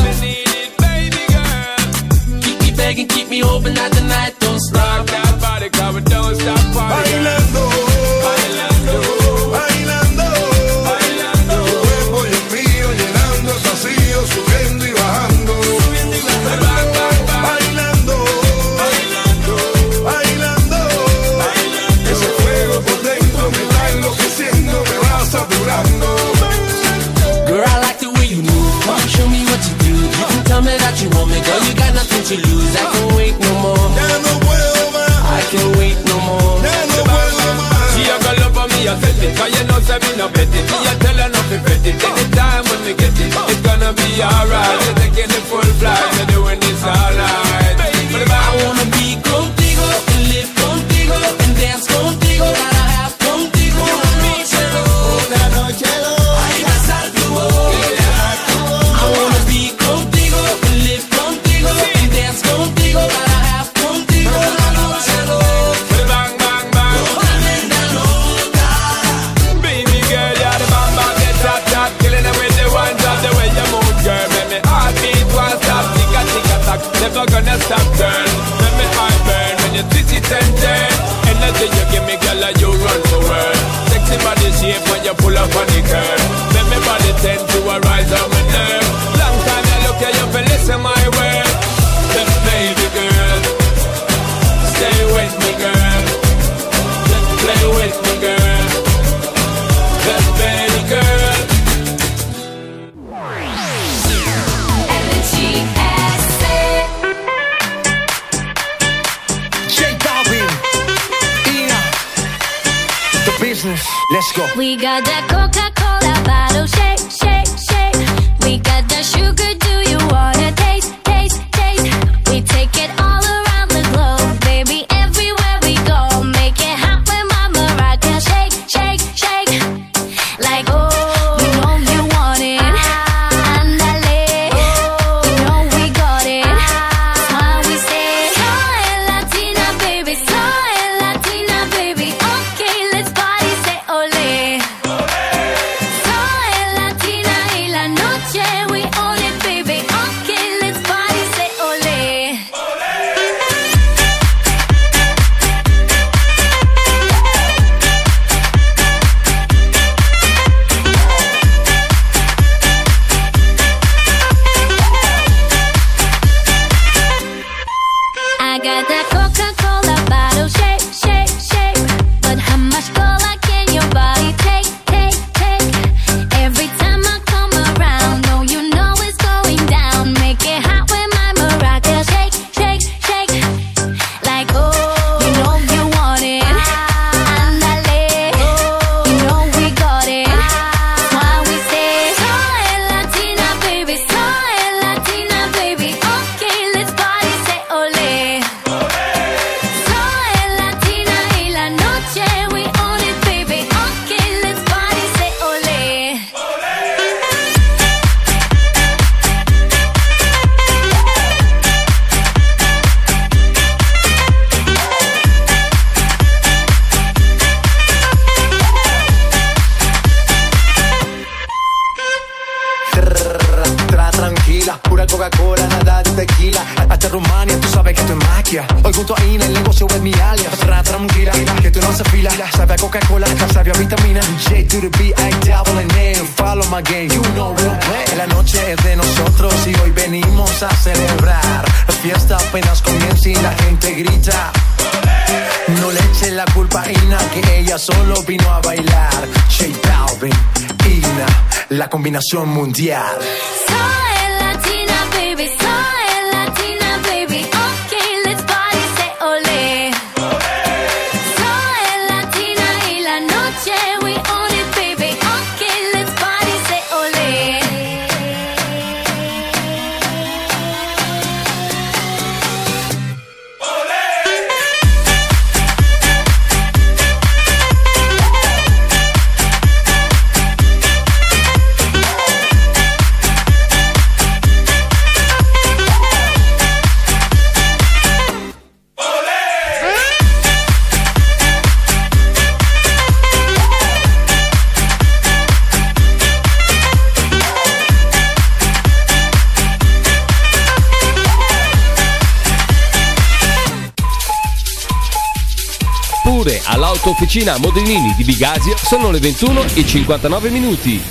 Keep me begging, keep me hoping that the night don't stop. That body cover, don't stop partying. Bailando, bailando, bailando, bailando. Tu cuerpo y el mío llenando el vacío, subiendo y bajando. Subiendo y bajando. Bailando, bailando, bailando, bailando. Ese fuego por dentro me va enloqueciendo, me va saturando. Girl, I like the way you move. Come on, show me what you do. You can tell me that you want me, girl. You got nothing to lose. I can't wait no more. Ya no puedo más. I can't wait no more. Ya no puedo más. She a girl up on me, I set it. Cause you know say me no bet it. Me a tell her not to bet it. Anytime when we get it, it's gonna be alright. You're taking the full flight. You're doing this all night. But if I wanna be contigo and live contigo and dance contigo, gotta have contigo una noche loca, una noche loca. Never gonna stop, girl. Let me high burn when you twist it and turn. Energy you give me, girl, and you run for world. Sexy body shape when you pull up on the curve. Let me body tend to arise on my nerve. Long time I look at you for listen my word. Just baby girl, stay with me, girl. Just play with me, girl. Just baby girl. Business. Let's go. We got that Coca-Cola bottle, shake, shake, shake. We got that sugar, do you wanna taste, taste, taste? We take it all around the globe, baby, everywhere we go. Make it hot when Mama rock and shake, shake, shake. Like, oh, you know you want it. Andale, you know we got it. That's why we say, soy Latina, baby, soy Latina, baby. Okay, let's party, say ole. tranquila. Pura Coca-Cola, nada de tequila. Hasta Rumania, tú sabes que esto es magia. Hoy junto a Ina, el negocio es mi alias. Tranquila, que tú no se fila. Sabe a Coca-Cola, sabe a vitamina. J to the B, I double N. Follow my game, you know we don't play. La noche es de nosotros y hoy venimos a celebrar. La fiesta apenas comienza y la gente grita. No le eche la culpa a Ina, que ella solo vino a bailar. J Balvin, Ina, la combinación mundial. Soy latina, baby, soy latina, baby. Okay, let's party, say ole. Soy latina y la noche we own it, baby. Okay, let's party, say ole. Pure all'auto-officina Modellini di Bigasio sono le 21:59.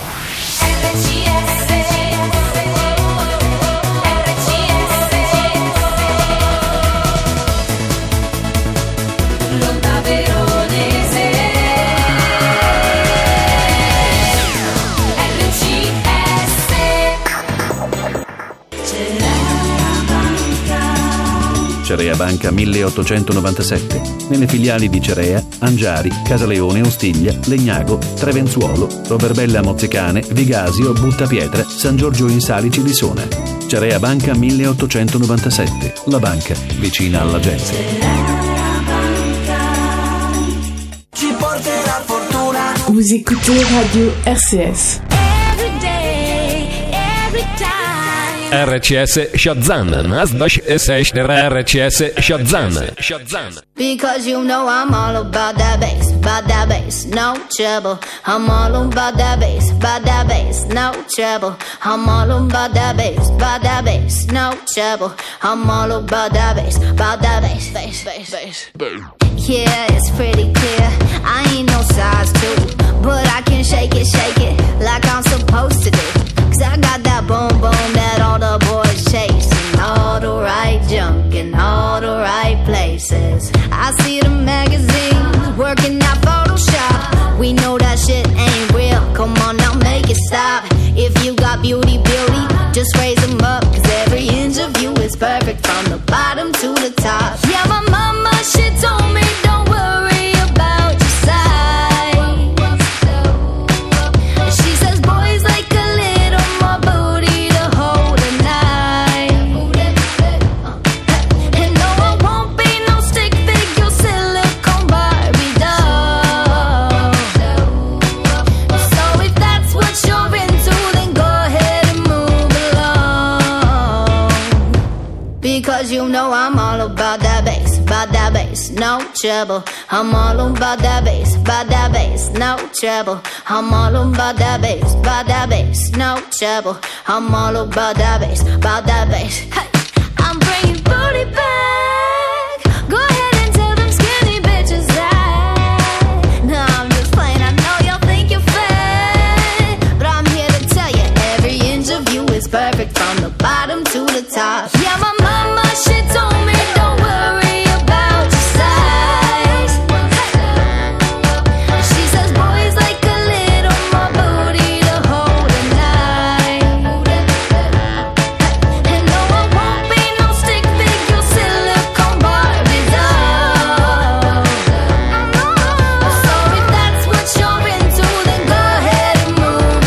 Cerea Banca 1897. Nelle filiali di Cerea, Angiari, Casaleone, Ostiglia, Legnago, Trevenzuolo, Roverbella Mozzicane, Vigasio, Buttapietra, San Giorgio in Salici di Sona. Cerea Banca 1897. La banca vicina alla gente. Ci porterà fortuna. Vous écoutez Radio RCS. Every day, every time. RCS Shazam, Nasdash S RCS Shazam. Because you know I'm all about that bass, no trouble. I'm all about that bass, no trouble. I'm all about that bass, no trouble. I'm all about that bass, bass. Yeah, it's pretty clear. I ain't no size 2, but I can shake it like I'm supposed to do. 'Cause I got that boom boom that all the boys chasing, all the right junk in all the right places. I see the magazines working out Photoshop. We know that shit ain't real. Come on now, make it stop. If you got beauty, just raise them up. 'Cause every inch of you is perfect from the bottom to the top. Yeah, my mama, she told me don't worry about your size. She says boys like a little more booty to hold at night. And no, I won't be no stick figure silicone Barbie doll. So if that's what you're into, then go ahead and move along. Because you know I'm all about that bass, no trouble. I'm all about that bass, no trouble. I'm all about that bass, no trouble. I'm all about that bass, Hey, I'm bringing booty back. Go ahead and tell them skinny bitches that. No, I'm just playing, I know y'all think you're fat, but I'm here to tell you, every inch of you is perfect from the bottom to the top. Yeah, my mama, she told me don't worry about your size. She says boys like a little more booty to hold at night. And no, I won't be no stick figure silicone Barbie doll. So if that's what you're into, then go ahead and move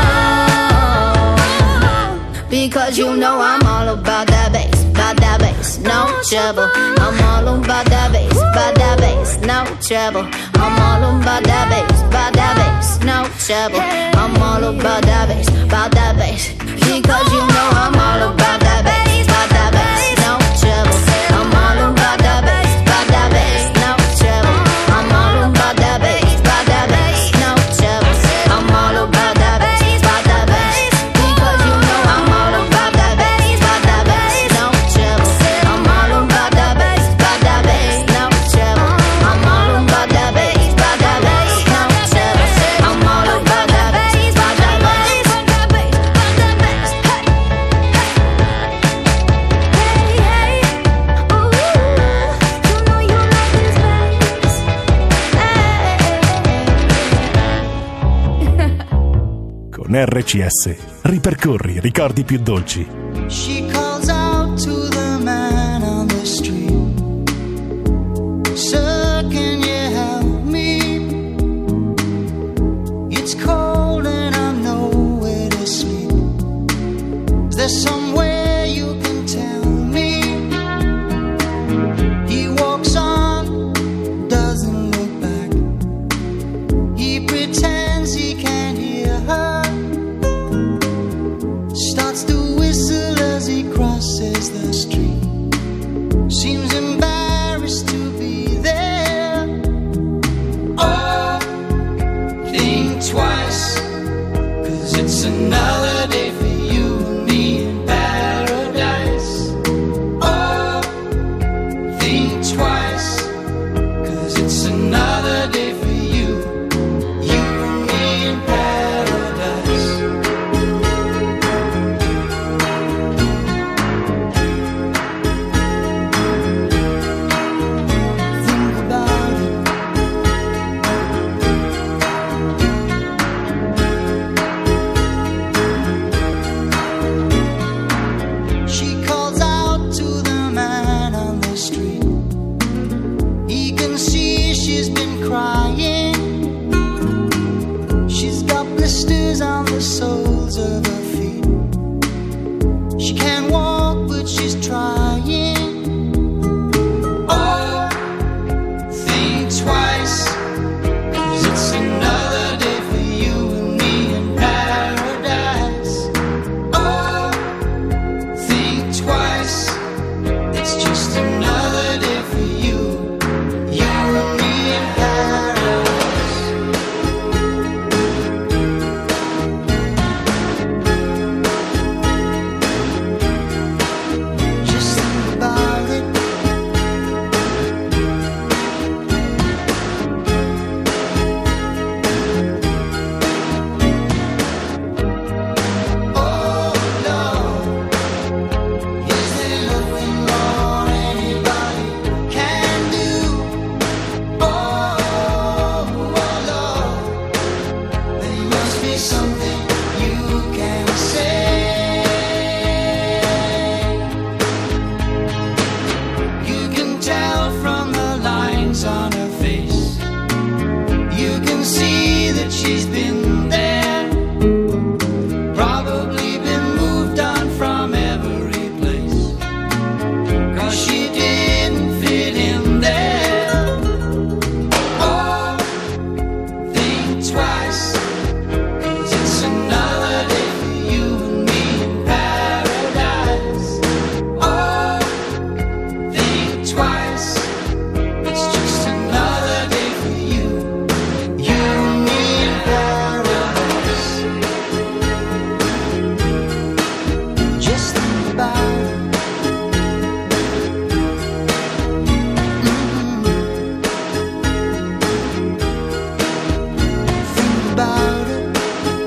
along. Because you know I'm all about that bass, no trouble. I'm all about that bass, no trouble. I'm all about that bass, no trouble. I'm all about that bass, because you know I'm all about that bass, no trouble. I'm all about that bass, no trouble. I'm all about that bass, no trouble. I'm all about that bass, because you know I'm all about RCS ripercorri i ricordi più dolci. She calls out to the man on the street. Sir, can you help me? It's cold and I'm nowhere to sleep. Is there somewhere you can tell me? He walks on, doesn't look back. He pretends he can't hear her. Starts to whistle as he crosses the street. Seems embarrassed to be there. Oh, think twice, 'cause it's another day for you and me in paradise. Oh, think twice, 'cause it's another day for you, you and me in paradise. Think about it. She calls out to the man on the street. He can see she's been crying. She's got blisters on the soles of her feet. She can't walk, but she's trying. Oh, think twice, 'cause it's another day for you and me in paradise. Oh, think twice, it's just another day for you, you and me in paradise. Just think about it. Oh no, is there nothing more anybody can do? Oh Lord, there must be something you can say. You can tell from the lines on her face. You can see that she's been there. Probably been moved on from every place, 'cause she didn't fit in there. Oh, think twice, 'cause it's another day for you and me in paradise. Oh, think twice, it's just another day for you, you and me in paradise. Just think about it. Think about it.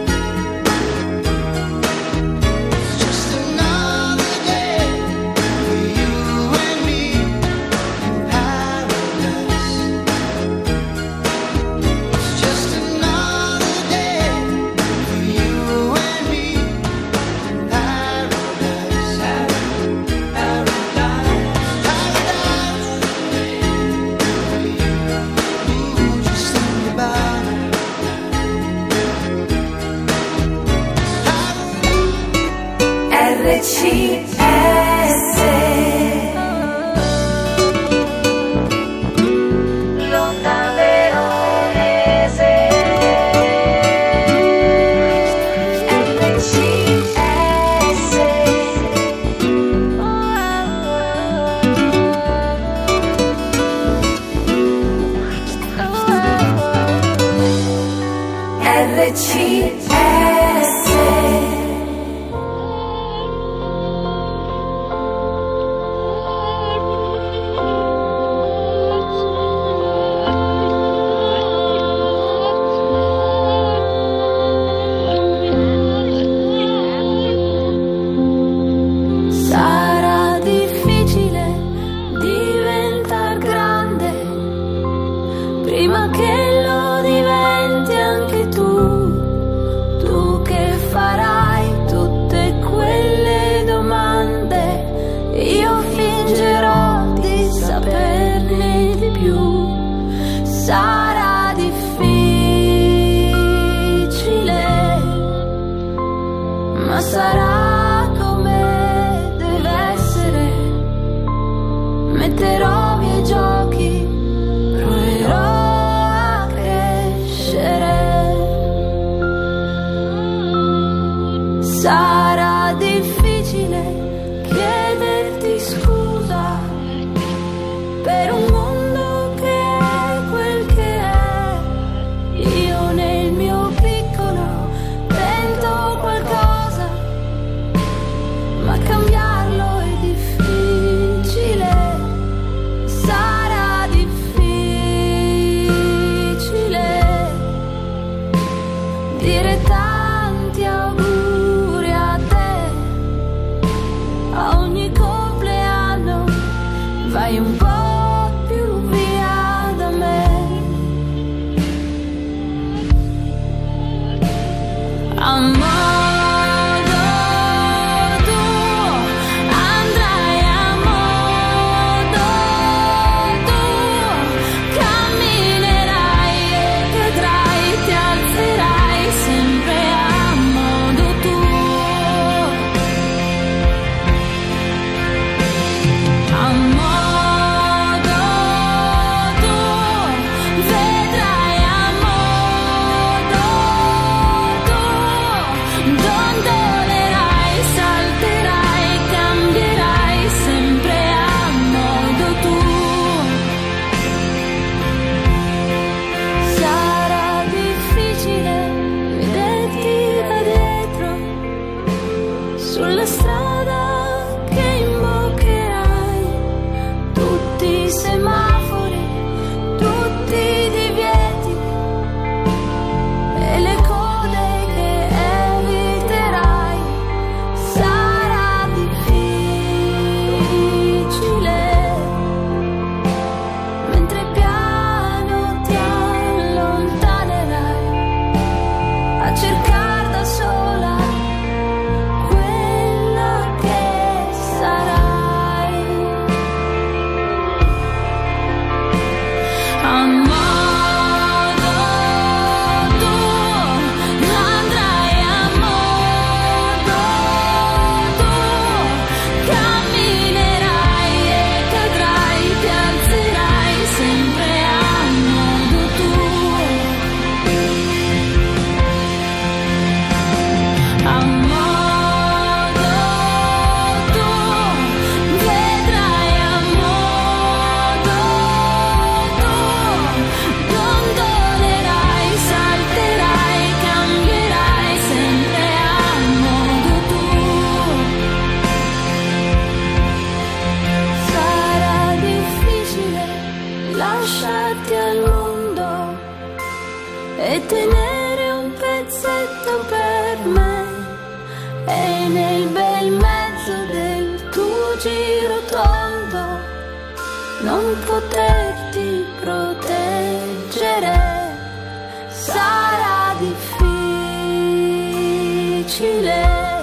It's just another day for you and me in paradise. It's just another day for you and me in paradise. Ooh, just think about it. RCS L'onda veronese RCS ma sarà come deve essere. Metterò via i giochi, proverò a crescere. Sarà difficile chiederti scusa per un mondo che è quel che è. Io nel mio piccolo tento qualcosa, ma cambiarlo è difficile. Sarà difficile dire tanti auguri a te a ogni compleanno. Vai un po' più via da me. A modo tuo andrai, a modo tuo camminerai e cadrai, ti alzerai sempre a modo tuo. A modo tuo vedrai, a modo tuo dondolerai, salterai, cambierai sempre a modo tuo. Sarà difficile vederti da dietro sulla strada che imboccherai, tutti i semafori, tutti i divieti e le code che eviterai. Sarà difficile mentre piano ti allontanerai a cercare da sola quella che sarai. A modo tuo andrai, a modo tuo camminerai e cadrai, ti alzerai sempre a modo tuo. A modo tuo vedrai, a modo tuo dondolerai, salterai, cambierai sempre a modo tuo. Sarà difficile lasciarti al mondo e tenere un pezzetto per me, e nel bel mezzo del tuo giro tondo non poterti proteggere. Sarà difficile,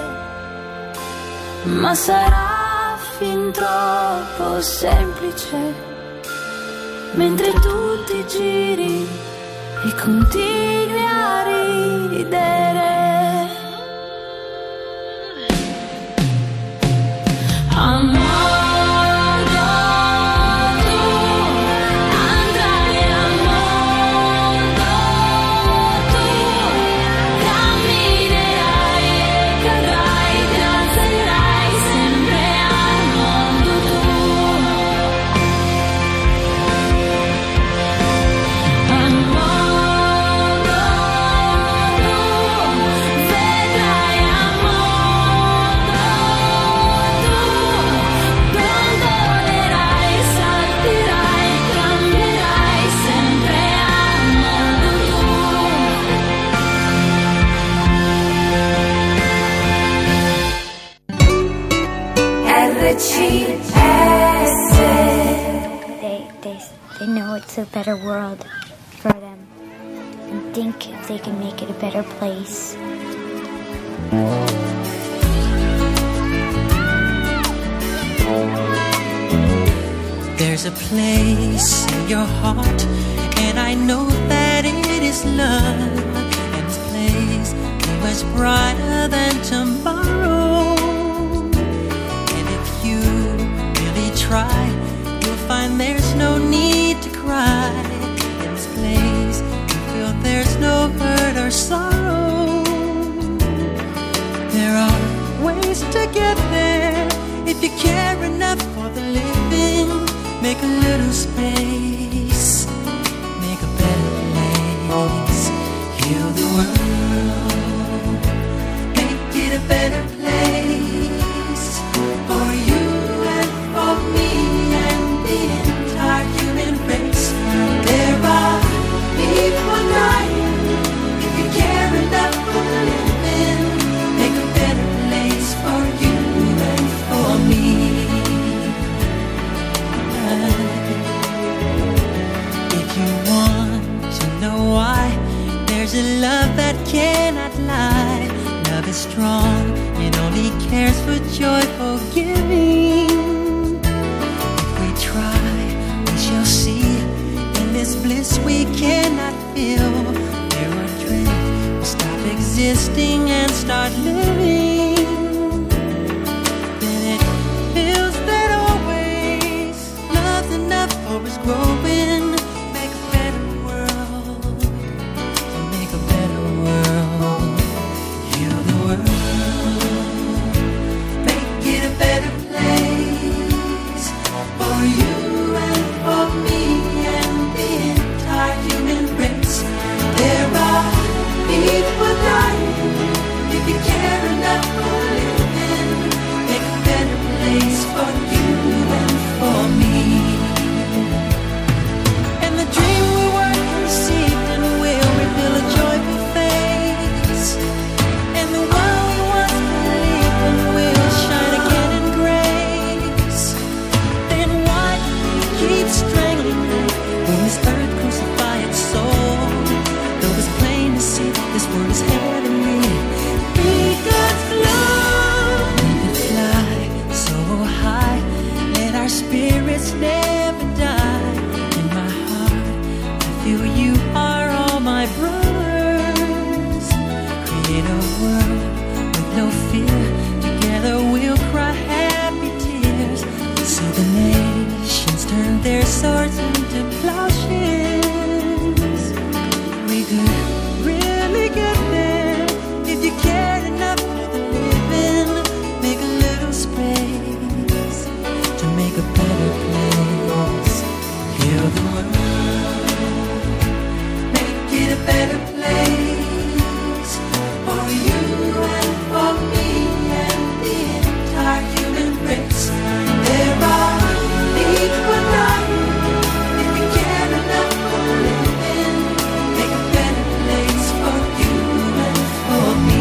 ma sarà fin troppo semplice mentre tu ti giri e continui a ridere. A modo tuo andrai, a modo tuo camminerai e cadrai, ti alzerai sempre a modo tuo. A modo tuo vedrai, a modo tuo dondolerai, salterai, cambierai sempre a modo tuo. RCS. They know it's a better world for them and think they can make it a better place. There's a place in your heart, and I know that is love, and this place is much brighter than tomorrow. to get there. If you care enough for the living, make a little space, make a better place. Heal the world, make it a better place for you and for me and the entire human race. There are people dying. If you care enough for the living, make a better place for you and for me. If you want to know why, there's a love that cannot lie. Love is strong, it only cares for joyful giving. If we try, we shall see. In this bliss we cannot feel. There are dreams, we stop existing and start living. Then it feels that always love's enough for us growing. Make a better world, make a better world. Heal the world, make it a better place for you and for me and the entire human race. There are people dying. If you care enough for living, make a better place for you and for me. And the dream we were conceived in will reveal a joyful face. And the one we once believed in will shine again in grace. Then why keep strangling me when this earth crucify its soul? Though it's plain to see this world is heavenly. Be God's love. We could fly so high, let our spirits never die. In my heart, I feel you are all my brothers. Create a world with no fear. Together we'll cry happy tears. See the nations turn their swords into plowshares. We could really get there if you cared enough for the living. Make a little space to make a better place. Heal the world, make it a better place for you and for me and the entire human race. There are people dying. If you care enough for the living, make a better place for you and for me.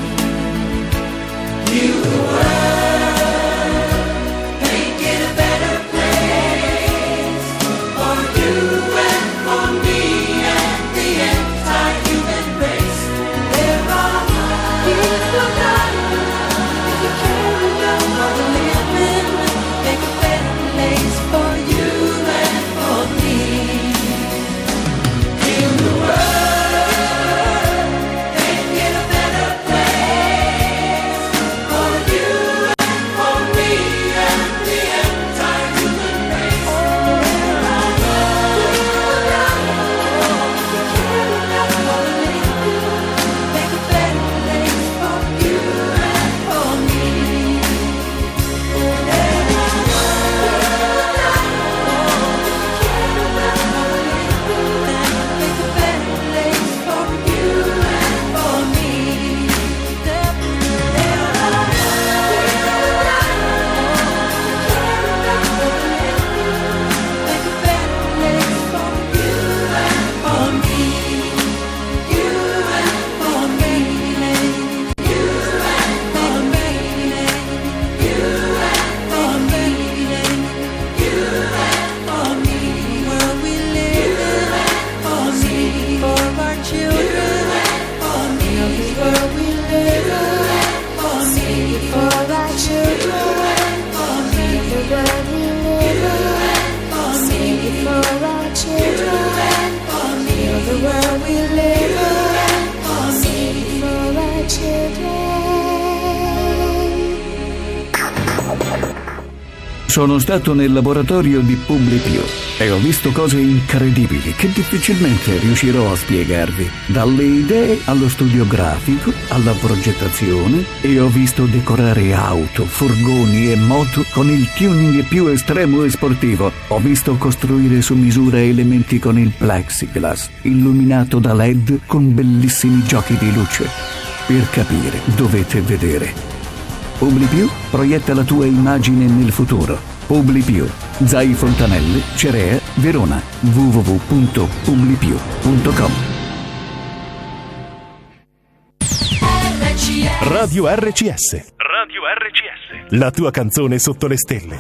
Heal the world, make it a better place for you and for me and the entire human race. There are people dying. If you care enough for the living, make a better place for you and for me. Heal the world, make it a better place for you and for me and the entire human race. There are people dying. If you care enough for the living, make a better place for you and for me. There are people dying. If you care enough for the living, make a better place for you and for me. There are people dying. If you care enough for the living, make a better place for you and for me. You and for me. You and for me. You and for me. You and for me. World we live in, for me, for our children, for me. This world we live in, for me, for our children, for me. The world we live in, for me, for our children, for me. The world we live in, for me, for our children. Sono stato nel laboratorio di Publi Più. e ho visto cose incredibili che difficilmente riuscirò a spiegarvi. Dalle idee allo studio grafico, alla progettazione, e ho visto decorare auto, furgoni e moto con il tuning più estremo e sportivo. Ho visto costruire su misura elementi con il plexiglass, illuminato da LED con bellissimi giochi di luce. Per capire, dovete vedere. PubliPiù proietta la tua immagine nel futuro. PubliPiù, Zai Fontanelle, Cerea, Verona. www.publipiù.com. Radio RCS. Radio RCS. La tua canzone sotto le stelle.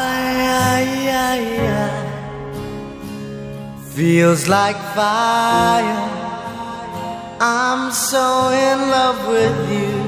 Feels like fire. I'm so in love with you.